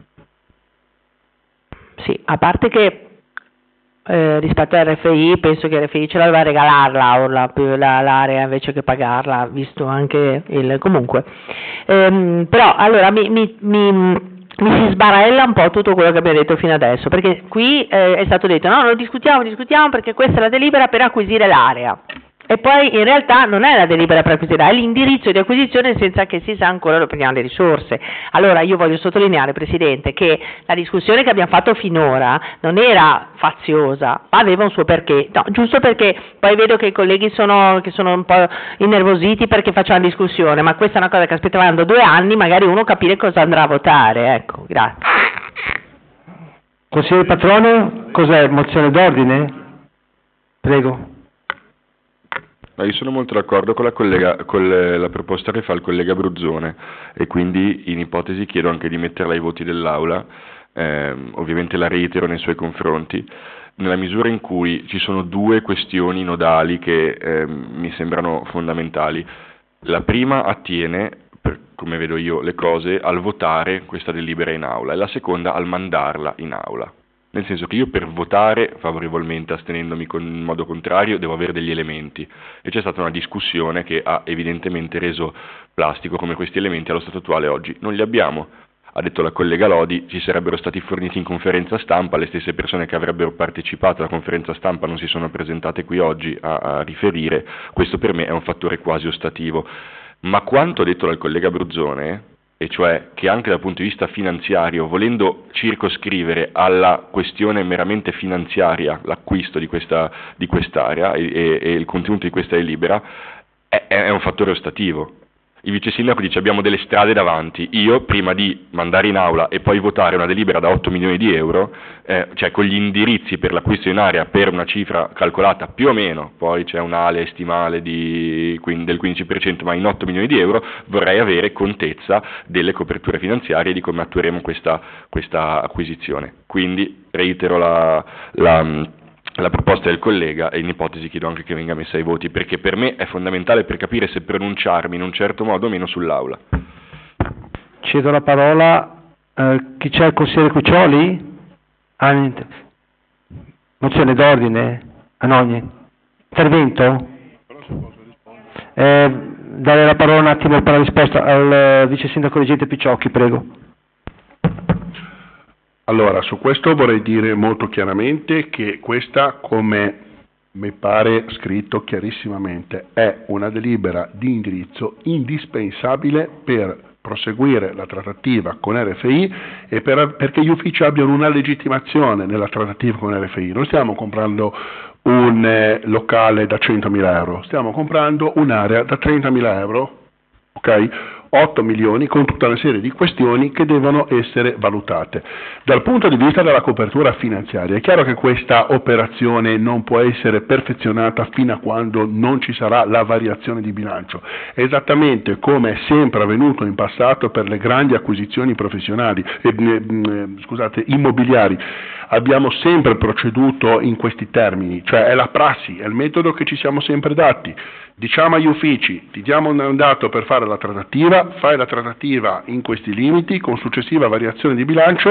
Sì, a parte che eh, rispetto a R F I, penso che R F I ce la doveva regalare l'Aula, la, l'area invece che pagarla, visto anche il comunque. Ehm, però allora mi, mi, mi, mi si sbarella un po' tutto quello che abbiamo detto fino adesso, perché qui eh, è stato detto no, non discutiamo, discutiamo perché questa è la delibera per acquisire l'area. E poi in realtà non è la delibera per acquisire, è l'indirizzo di acquisizione senza che si sa ancora dove prendiamo le risorse. Allora io voglio sottolineare, Presidente, che la discussione che abbiamo fatto finora non era faziosa, ma aveva un suo perché. No, giusto perché poi vedo che i colleghi sono, che sono un po' innervositi perché facciamo discussione, ma questa è una cosa che aspettavamo da due anni, magari uno capire cosa andrà a votare. Ecco, grazie. Consigliere Patrono, cos'è? Mozione d'ordine? Prego. Ma io sono molto d'accordo con la, collega, con le, la proposta che fa il collega Bruzzone e quindi in ipotesi chiedo anche di metterla ai voti dell'Aula, ehm, ovviamente la reitero nei suoi confronti, nella misura in cui ci sono due questioni nodali che ehm, mi sembrano fondamentali. La prima attiene, per come vedo io le cose, al votare questa delibera in Aula e la seconda al mandarla in Aula. Nel senso che io per votare favorevolmente, astenendomi con, in modo contrario, devo avere degli elementi. E c'è stata una discussione che ha evidentemente reso plastico come questi elementi allo stato attuale oggi non li abbiamo. Ha detto la collega Lodi, ci sarebbero stati forniti in conferenza stampa, le stesse persone che avrebbero partecipato alla conferenza stampa non si sono presentate qui oggi a, a riferire. Questo per me è un fattore quasi ostativo. Ma quanto detto dal collega Bruzzone, e cioè che anche dal punto di vista finanziario, volendo circoscrivere alla questione meramente finanziaria l'acquisto di questa di quest'area e, e, e il contenuto di questa delibera, è, è un fattore ostativo. Il vice sindaco dice abbiamo delle strade davanti, io prima di mandare in Aula e poi votare una delibera da otto milioni di euro, eh, cioè con gli indirizzi per l'acquisto in area per una cifra calcolata più o meno, poi c'è un'ale stimale di, del quindici per cento, ma in otto milioni di euro, vorrei avere contezza delle coperture finanziarie di come attueremo questa, questa acquisizione. Quindi reitero la... la la proposta del collega e in ipotesi chiedo anche che venga messa ai voti, perché per me è fondamentale per capire se pronunciarmi in un certo modo o meno sull'Aula. Cedo la parola, eh, chi c'è, il consigliere Cuccioli? Ah, niente. Mozione d'ordine? Ah no, niente. Intervento? Eh, dare la parola un attimo per la risposta al uh, vice sindaco reggente Picciocchi, prego. Allora, su questo vorrei dire molto chiaramente che questa, come mi pare scritto chiarissimamente, è una delibera di indirizzo indispensabile per proseguire la trattativa con R F I e per, perché gli uffici abbiano una legittimazione nella trattativa con R F I. Non stiamo comprando un eh, locale da centomila euro, stiamo comprando un'area da trentamila euro, ok? otto milioni con tutta una serie di questioni che devono essere valutate. Dal punto di vista della copertura finanziaria è chiaro che questa operazione non può essere perfezionata fino a quando non ci sarà la variazione di bilancio, esattamente come è sempre avvenuto in passato per le grandi acquisizioni professionali, eh, eh, scusate, immobiliari. Abbiamo sempre proceduto in questi termini, cioè è la prassi, è il metodo che ci siamo sempre dati. Diciamo agli uffici, ti diamo un mandato per fare la trattativa, fai la trattativa in questi limiti, con successiva variazione di bilancio,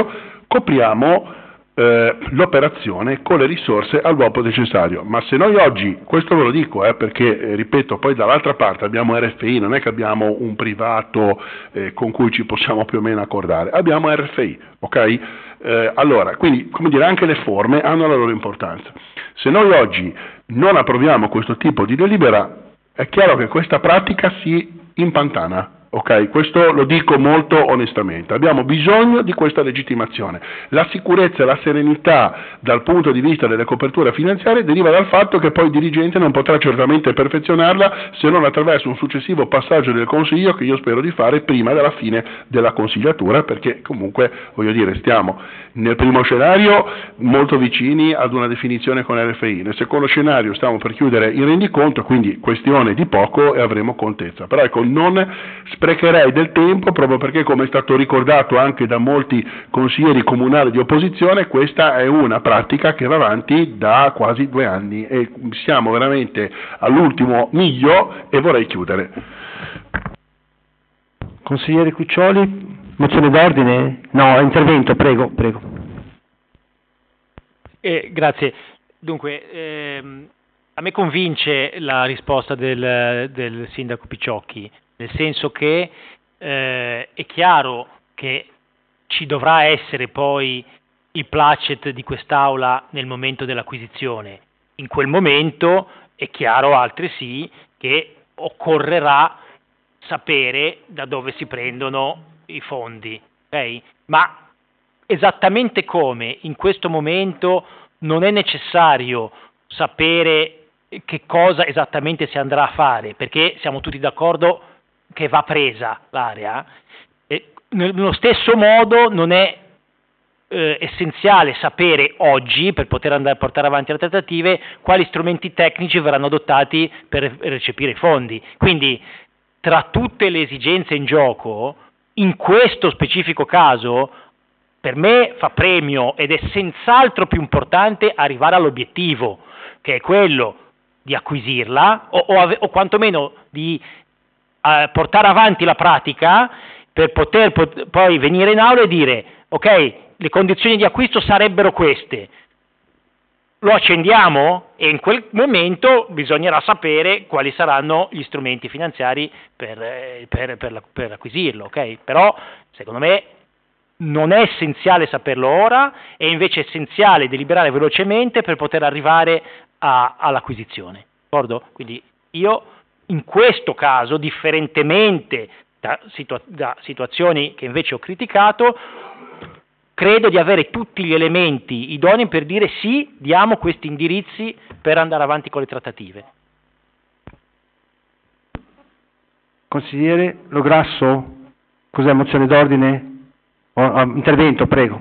copriamo eh, l'operazione con le risorse all'uopo necessario. Ma se noi oggi, questo ve lo dico eh, perché, eh, ripeto, poi dall'altra parte abbiamo R F I, non è che abbiamo un privato eh, con cui ci possiamo più o meno accordare, abbiamo R F I, ok? Eh, allora, quindi, come dire, anche le forme hanno la loro importanza. Se noi oggi non approviamo questo tipo di delibera, è chiaro che questa pratica si impantana. Ok, questo lo dico molto onestamente, abbiamo bisogno di questa legittimazione. La sicurezza e la serenità dal punto di vista delle coperture finanziarie deriva dal fatto che poi il dirigente non potrà certamente perfezionarla se non attraverso un successivo passaggio del Consiglio, che io spero di fare prima della fine della consigliatura, perché comunque, voglio dire, stiamo nel primo scenario molto vicini ad una definizione con R F I, nel secondo scenario stiamo per chiudere il rendiconto, quindi questione di poco e avremo contezza. Però ecco, non sprecherei del tempo, proprio perché, come è stato ricordato anche da molti consiglieri comunali di opposizione, questa è una pratica che va avanti da quasi due anni e siamo veramente all'ultimo miglio e vorrei chiudere. Consigliere Cuccioli, mozione d'ordine? No, intervento, prego, prego. Eh, grazie. Dunque, ehm, a me convince la risposta del, del sindaco Picciocchi, nel senso che eh, è chiaro che ci dovrà essere poi il placet di quest'Aula nel momento dell'acquisizione. In quel momento è chiaro altresì che occorrerà sapere da dove si prendono i fondi, ok? Ma esattamente come in questo momento non è necessario sapere che cosa esattamente si andrà a fare, perché siamo tutti d'accordo che va presa l'area, e nello stesso modo non è eh, essenziale sapere oggi, per poter andare a portare avanti le trattative, quali strumenti tecnici verranno adottati per recepire i fondi. Quindi, tra tutte le esigenze in gioco, in questo specifico caso, per me fa premio ed è senz'altro più importante arrivare all'obiettivo, che è quello di acquisirla o, o, ave, o quantomeno di uh, portare avanti la pratica per poter pot- poi venire in aula e dire ok, le condizioni di acquisto sarebbero queste, lo accendiamo e in quel momento bisognerà sapere quali saranno gli strumenti finanziari per, per, per, per acquisirlo, ok? Però secondo me non è essenziale saperlo ora, è invece essenziale deliberare velocemente per poter arrivare a, all'acquisizione, d'accordo? Quindi io in questo caso, differentemente da, situa- da situazioni che invece ho criticato, credo di avere tutti gli elementi idonei per dire sì, diamo questi indirizzi per andare avanti con le trattative. Consigliere Lograsso, cos'è, mozione d'ordine? O, intervento, prego.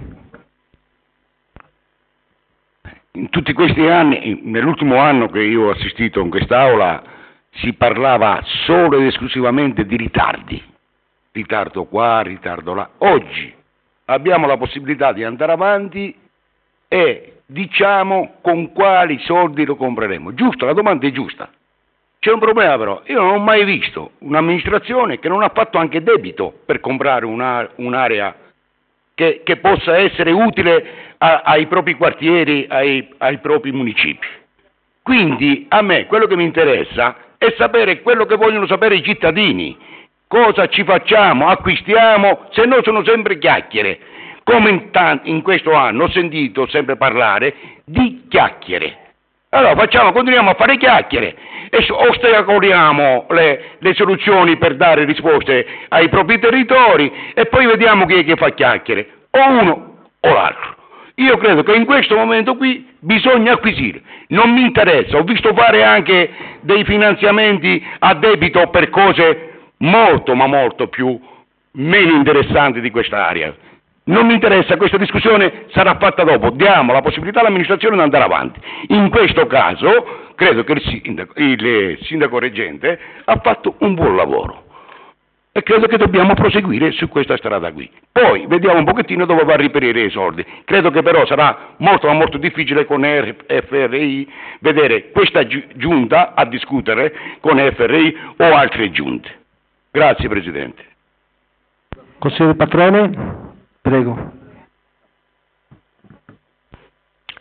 In tutti questi anni, nell'ultimo anno che io ho assistito in quest'Aula, si parlava solo ed esclusivamente di ritardi. Ritardo qua, ritardo là. Oggi abbiamo la possibilità di andare avanti e diciamo con quali soldi lo compreremo. Giusto, la domanda è giusta. C'è un problema però, io non ho mai visto un'amministrazione che non ha fatto anche debito per comprare una, un'area che, che possa essere utile a, ai propri quartieri, ai, ai propri municipi. Quindi a me quello che mi interessa è sapere quello che vogliono sapere i cittadini. Cosa ci facciamo? Acquistiamo? Se no sono sempre chiacchiere. Come in, t- in questo anno ho sentito sempre parlare di chiacchiere. Allora facciamo, continuiamo a fare chiacchiere e ostacoliamo le, le soluzioni per dare risposte ai propri territori e poi vediamo chi è che fa chiacchiere, o uno o l'altro. Io credo che in questo momento qui bisogna acquisire. Non mi interessa, ho visto fare anche dei finanziamenti a debito per cose molto ma molto più meno interessanti di quest'area. Non mi interessa, questa discussione sarà fatta dopo, diamo la possibilità all'amministrazione di andare avanti. In questo caso credo che il sindaco, il sindaco reggente ha fatto un buon lavoro e credo che dobbiamo proseguire su questa strada qui. Poi vediamo un pochettino dove va a riperire i soldi. Credo che però sarà molto ma molto difficile con F R I vedere questa giunta a discutere con F R I o altre giunte. Grazie Presidente. Consigliere Patrone, prego.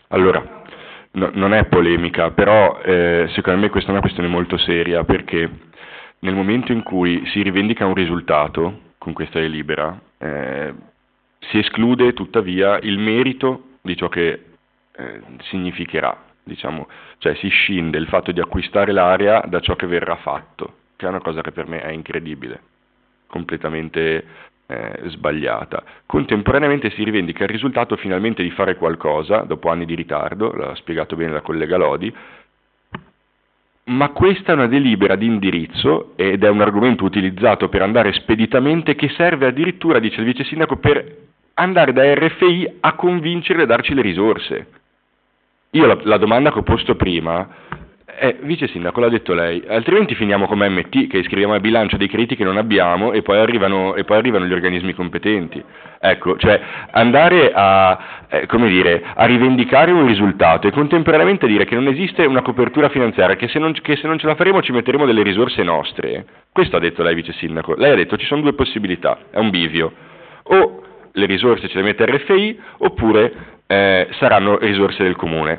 Allora, no, non è polemica, però eh, secondo me questa è una questione molto seria, perché nel momento in cui si rivendica un risultato con questa delibera, eh, si esclude tuttavia il merito di ciò che eh, significherà, diciamo, cioè si scinde il fatto di acquistare l'area da ciò che verrà fatto, che è una cosa che per me è incredibile, completamente eh, sbagliata. Contemporaneamente si rivendica il risultato finalmente di fare qualcosa, dopo anni di ritardo, l'ha spiegato bene la collega Lodi, ma questa è una delibera di indirizzo ed è un argomento utilizzato per andare speditamente, che serve addirittura, dice il vice sindaco, per andare da R F I a convincerli a darci le risorse. Io la, la domanda che ho posto prima è, vice sindaco, l'ha detto lei, altrimenti finiamo come M T, che iscriviamo al bilancio dei crediti che non abbiamo e poi arrivano, e poi arrivano gli organismi competenti. Ecco, cioè andare a, eh, come dire, a rivendicare un risultato e contemporaneamente dire che non esiste una copertura finanziaria, che se, non, che se non ce la faremo ci metteremo delle risorse nostre. Questo ha detto lei, vice sindaco. Lei ha detto ci sono due possibilità, è un bivio. O le risorse ce le mette R F I oppure eh, saranno risorse del comune.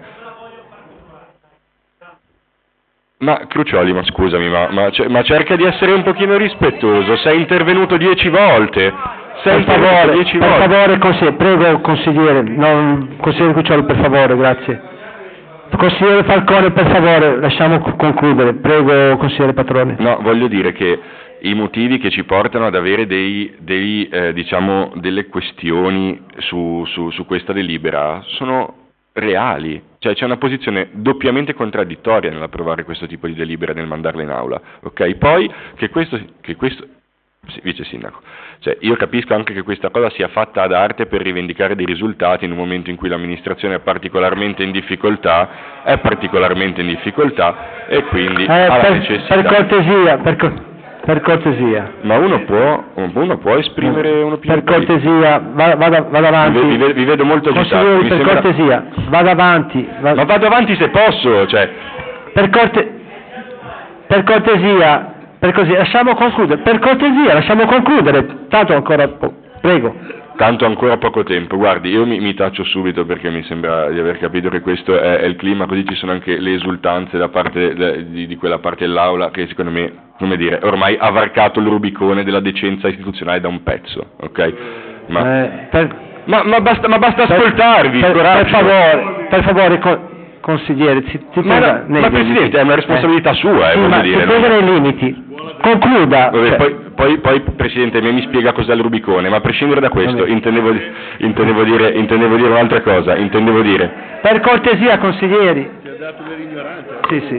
Ma Crucioli, ma scusami, ma, ma, ma cerca di essere un pochino rispettoso, sei intervenuto dieci volte. Sei Per favore, per favore, consigliere, prego consigliere, non, consigliere Crucioli, per favore, grazie. Consigliere Falcone, per favore, lasciamo concludere, prego consigliere Patrone. No, voglio dire che i motivi che ci portano ad avere dei, dei, eh, diciamo, delle questioni su, su, su questa delibera sono reali, cioè c'è una posizione doppiamente contraddittoria nell'approvare questo tipo di delibera, nel mandarla in aula, ok? Poi che questo, che questo sì, vice sindaco, cioè io capisco anche che questa cosa sia fatta ad arte per rivendicare dei risultati in un momento in cui l'amministrazione è particolarmente in difficoltà, è particolarmente in difficoltà e quindi eh, ha la per, necessità. Per cortesia, per, co- per cortesia. Ma uno può, uno può esprimere un'opinione. Per cortesia, vada, vada, vada avanti. Vi, vi, vi vedo molto agitato. Consiglieri, per sembra... cortesia, vada avanti. Vada... Ma vado avanti se posso, cioè. Per, corte... per cortesia, per così, lasciamo concludere. Per cortesia, lasciamo concludere. Tanto ancora, po- prego. Tanto ancora poco tempo, guardi, io mi, mi taccio subito perché mi sembra di aver capito che questo è, è il clima, così ci sono anche le esultanze da parte de, di, di quella parte dell'aula che secondo me, come dire, ormai ha varcato il Rubicone della decenza istituzionale da un pezzo, ok? Ma, eh, per, ma, ma basta, ma basta per, ascoltarvi, per, coraggio. Per favore, per favore, con, consigliere, si, si ma, tenga ma, ma Presidente, è una responsabilità eh. sua, eh, sì, voglio ma dire. Si tenga nei limiti. Concluda. Vabbè, cioè. poi, poi, poi, Presidente, me mi spiega cos'è il Rubicone, ma a prescindere da questo, intendevo, intendevo, dire, intendevo dire un'altra cosa, intendevo dire... Per cortesia, consiglieri. Ti ha dato dell'ignoranza. Sì, sì.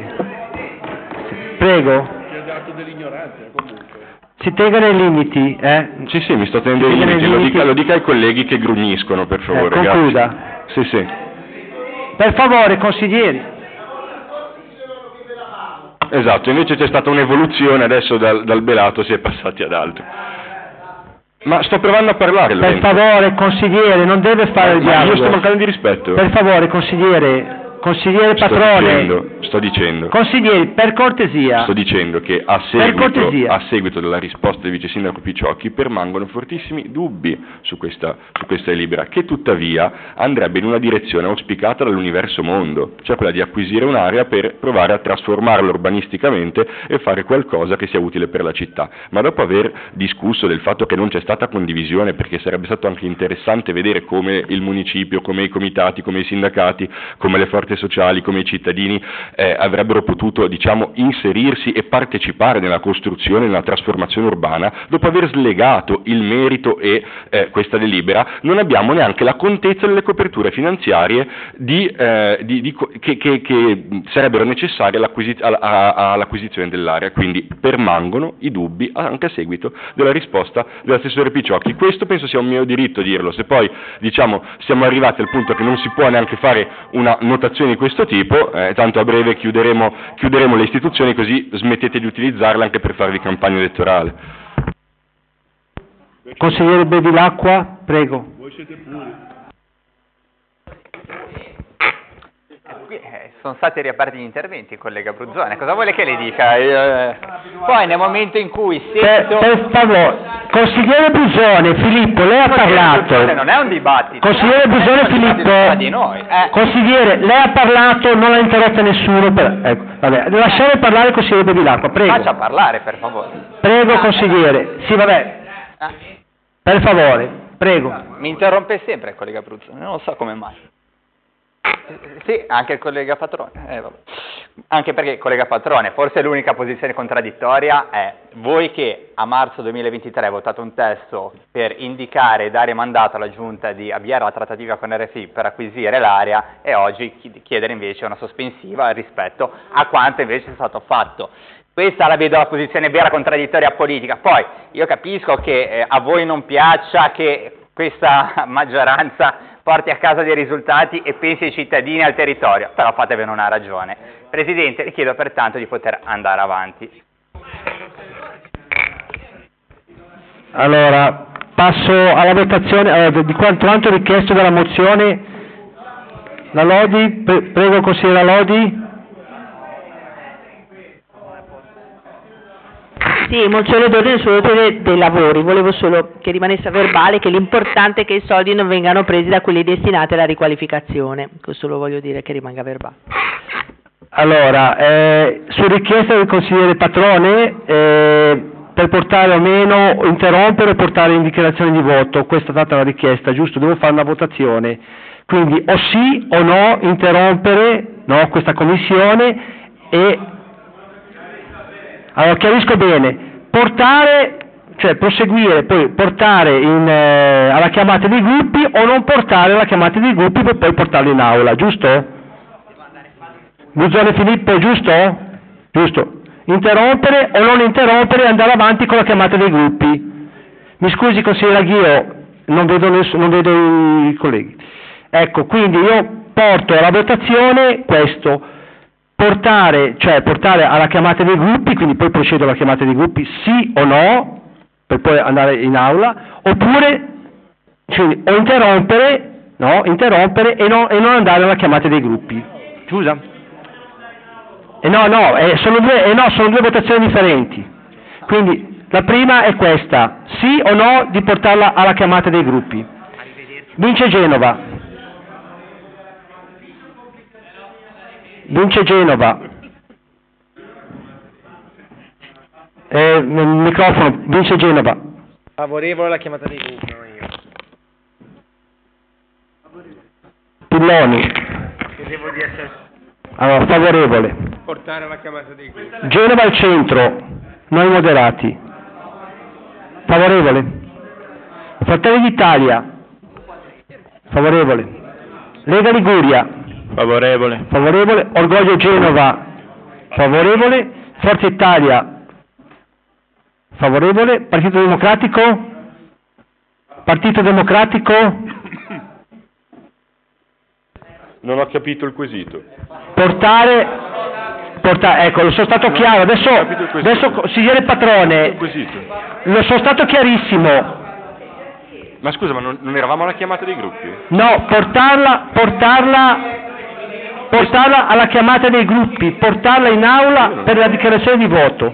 Prego. Ti ha dato dell'ignoranza, comunque. Si tenga nei limiti, eh? Sì, sì, mi sto tenendo nei limiti, lo dica, lo dica ai colleghi che grugniscono, per favore. Eh, concluda. Grazie. Sì, sì. Per favore, consiglieri. Esatto, invece c'è stata un'evoluzione, adesso dal, dal belato si è passati ad altro. Ma sto provando a parlare, Per favore, consigliere, non deve fare il ma dialogo. io sto mancando di rispetto. Per favore, consigliere, consigliere sto Patrone. Dicendo, sto dicendo. Consiglieri, per cortesia. Sto dicendo che a seguito, a seguito della risposta del vice sindaco Picciocchi permangono fortissimi dubbi su questa, su questa delibera, che tuttavia andrebbe in una direzione auspicata dall'universo mondo, cioè quella di acquisire un'area per provare a trasformarla urbanisticamente e fare qualcosa che sia utile per la città. Ma dopo aver discusso del fatto che non c'è stata condivisione, perché sarebbe stato anche interessante vedere come il municipio, come i comitati, come i sindacati, come le forze sociali, come i cittadini eh, avrebbero potuto, diciamo, inserirsi e partecipare nella costruzione, nella trasformazione urbana, dopo aver slegato il merito e eh, questa delibera, non abbiamo neanche la contezza delle coperture finanziarie di, eh, di, di, che, che, che sarebbero necessarie all'acquisi- all'acquisizione dell'area, quindi permangono i dubbi anche a seguito della risposta dell'assessore Picciocchi. Questo penso sia un mio diritto dirlo, se poi, diciamo, siamo arrivati al punto che non si può neanche fare una notazione di questo tipo, eh, tanto a breve chiuderemo, chiuderemo le istituzioni, così smettete di utilizzarle anche per farvi campagna elettorale. Consigliere Bevilacqua, prego. Voi siete puri. Eh, sono stati riaperti gli interventi, collega Bruzzone, cosa vuole che le dica? Io, eh... Poi nel momento in cui per, sento... per favore, consigliere Busone, Filippo, lei ha parlato. Non è un dibattito. Consigliere Busone, Filippo, di noi. Eh. consigliere, lei ha parlato, non l'ha interrotta nessuno. Per, ecco, vabbè, lasciare parlare il consigliere Bevilacqua, prego. Faccia parlare, per favore. Prego, consigliere. Sì, vabbè. Per favore, prego. Mi interrompe sempre il collega Bruzzo, non lo so come mai. Sì, anche il collega Patrone. Eh, vabbè. Anche perché il collega Patrone, forse l'unica posizione contraddittoria è voi che a marzo duemilaventitré votate un testo per indicare e dare mandato alla Giunta di avviare la trattativa con R F I per acquisire l'area e oggi chiedere invece una sospensiva rispetto a quanto invece è stato fatto. Questa la vedo la posizione vera contraddittoria politica. Poi io capisco che eh, a voi non piaccia che questa maggioranza porti a casa dei risultati e pensi ai cittadini e al territorio, però fatevene una ragione. Presidente, le chiedo pertanto di poter andare avanti. Allora, passo alla votazione allora, di quanto quanto richiesto dalla mozione. La Lodi, pre- prego consigliere Lodi. Sì, mozione d'ordine sull'ordine dei lavori, volevo solo che rimanesse a verbale che l'importante è che i soldi non vengano presi da quelli destinati alla riqualificazione, questo lo voglio dire che rimanga verbale. Allora, eh, su richiesta del consigliere Patrone, eh, per portare o meno, interrompere o portare in dichiarazione di voto, questa è stata la richiesta, giusto? Devo fare una votazione, quindi o sì o no, interrompere no, questa commissione e... Allora, chiarisco bene, portare, cioè proseguire, poi portare in, eh, alla chiamata dei gruppi o non portare alla chiamata dei gruppi per poi portarlo in aula, giusto? Buzzone Filippo, giusto? Giusto. Interrompere o non interrompere e andare avanti con la chiamata dei gruppi. Mi scusi consigliere Aghio, non vedo, ness- non vedo i colleghi. Ecco, quindi io porto alla votazione questo. Portare, cioè portare alla chiamata dei gruppi, quindi poi procedo alla chiamata dei gruppi, sì o no, per poi andare in aula, oppure cioè, o interrompere, no, interrompere e, no, e non andare alla chiamata dei gruppi. Scusa? E no, no, eh, sono due, eh, no, sono due votazioni differenti. Quindi la prima è questa, sì o no di portarla alla chiamata dei gruppi. Vince Genova. Vince Genova. Eh, microfono, vince Genova. Favorevole alla chiamata dei gruppi. Pilloni. Credevo di essere... Allora, favorevole. Portare alla chiamata dei gruppi. Genova al centro, noi moderati. Favorevole. Fratelli d'Italia. Favorevole. Lega Liguria. Favorevole. Favorevole. Orgoglio Genova. Favorevole. Forza Italia. Favorevole. Partito Democratico. Partito Democratico. Non ho capito il quesito. Portare. Portare. Ecco, lo sono stato chiaro. Adesso, adesso consigliere Patrone. Lo sono stato chiarissimo. Ma scusa, ma non, non eravamo alla chiamata dei gruppi? No, portarla, portarla, portarla alla chiamata dei gruppi, portarla in aula per la dichiarazione di voto.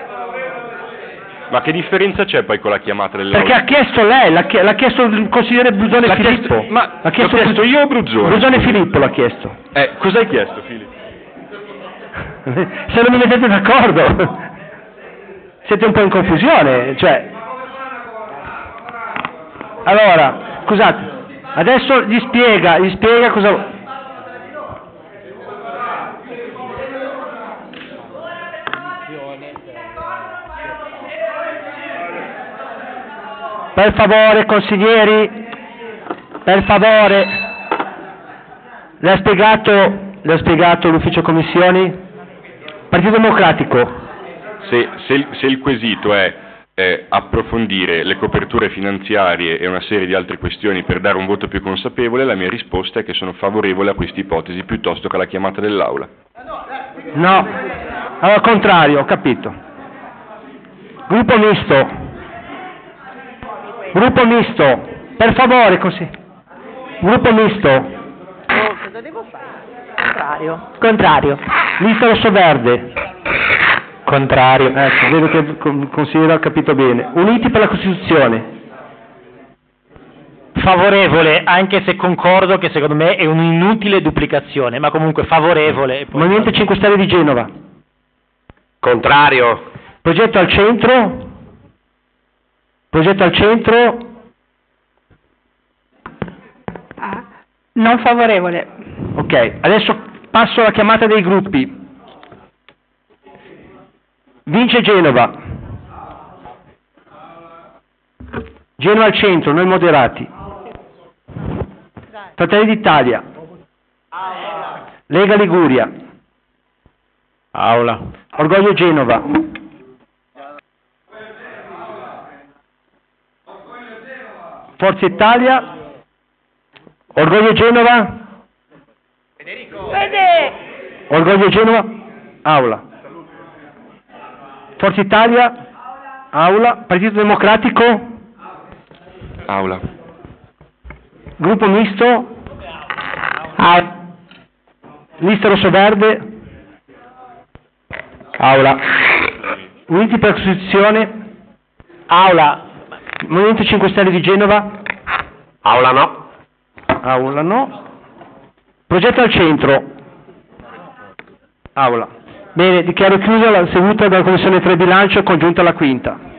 Ma che differenza c'è poi con la chiamata dell'aula? Perché ha chiesto lei, l'ha, chie- l'ha chiesto il consigliere Bruzone L'ha Filippo. chiesto- ma l'ha chiesto, l'ho chiesto io o Bruzone? Bruzone Filippo l'ha chiesto. Eh, cosa hai chiesto, Filippo? Se non mi mettete d'accordo, siete un po' in confusione, cioè... Allora, scusate, adesso gli spiega, gli spiega cosa... Per favore, consiglieri, per favore, le ha spiegato, le ha spiegato l'ufficio commissioni? Partito Democratico. Se, se, il, se il quesito è eh, approfondire le coperture finanziarie e una serie di altre questioni per dare un voto più consapevole, la mia risposta è che sono favorevole a questa ipotesi piuttosto che alla chiamata dell'Aula. No, al contrario, ho capito. Gruppo misto. Gruppo misto, per favore, così. Gruppo misto. Oh, cosa devo fare? Contrario. Contrario. Lista rosso-verde. Contrario. Ecco, vedo che il con- consigliere ha capito bene. Uniti per la Costituzione. Favorevole, anche se concordo che secondo me è un'inutile duplicazione, ma comunque favorevole. E poi- Movimento cinque Stelle di Genova. Contrario. Progetto al centro. Progetto al centro. Non favorevole. Ok, adesso passo alla chiamata dei gruppi. Vince Genova. Genova al centro, noi moderati. Fratelli d'Italia. Lega Liguria. Aula. Orgoglio Genova. Forza Italia. Orgoglio Genova. Vede! Orgoglio Genova. Aula. Forza Italia. Aula. Partito Democratico. Aula. Gruppo misto. Aula. Lista Rosso Verde. Aula. Uniti per la Costituzione. Aula. Movimento cinque Stelle di Genova. Aula no. Aula no. Progetto al centro. Aula. Bene, dichiaro chiusa la seduta della Commissione tre Bilancio congiunta alla quinta.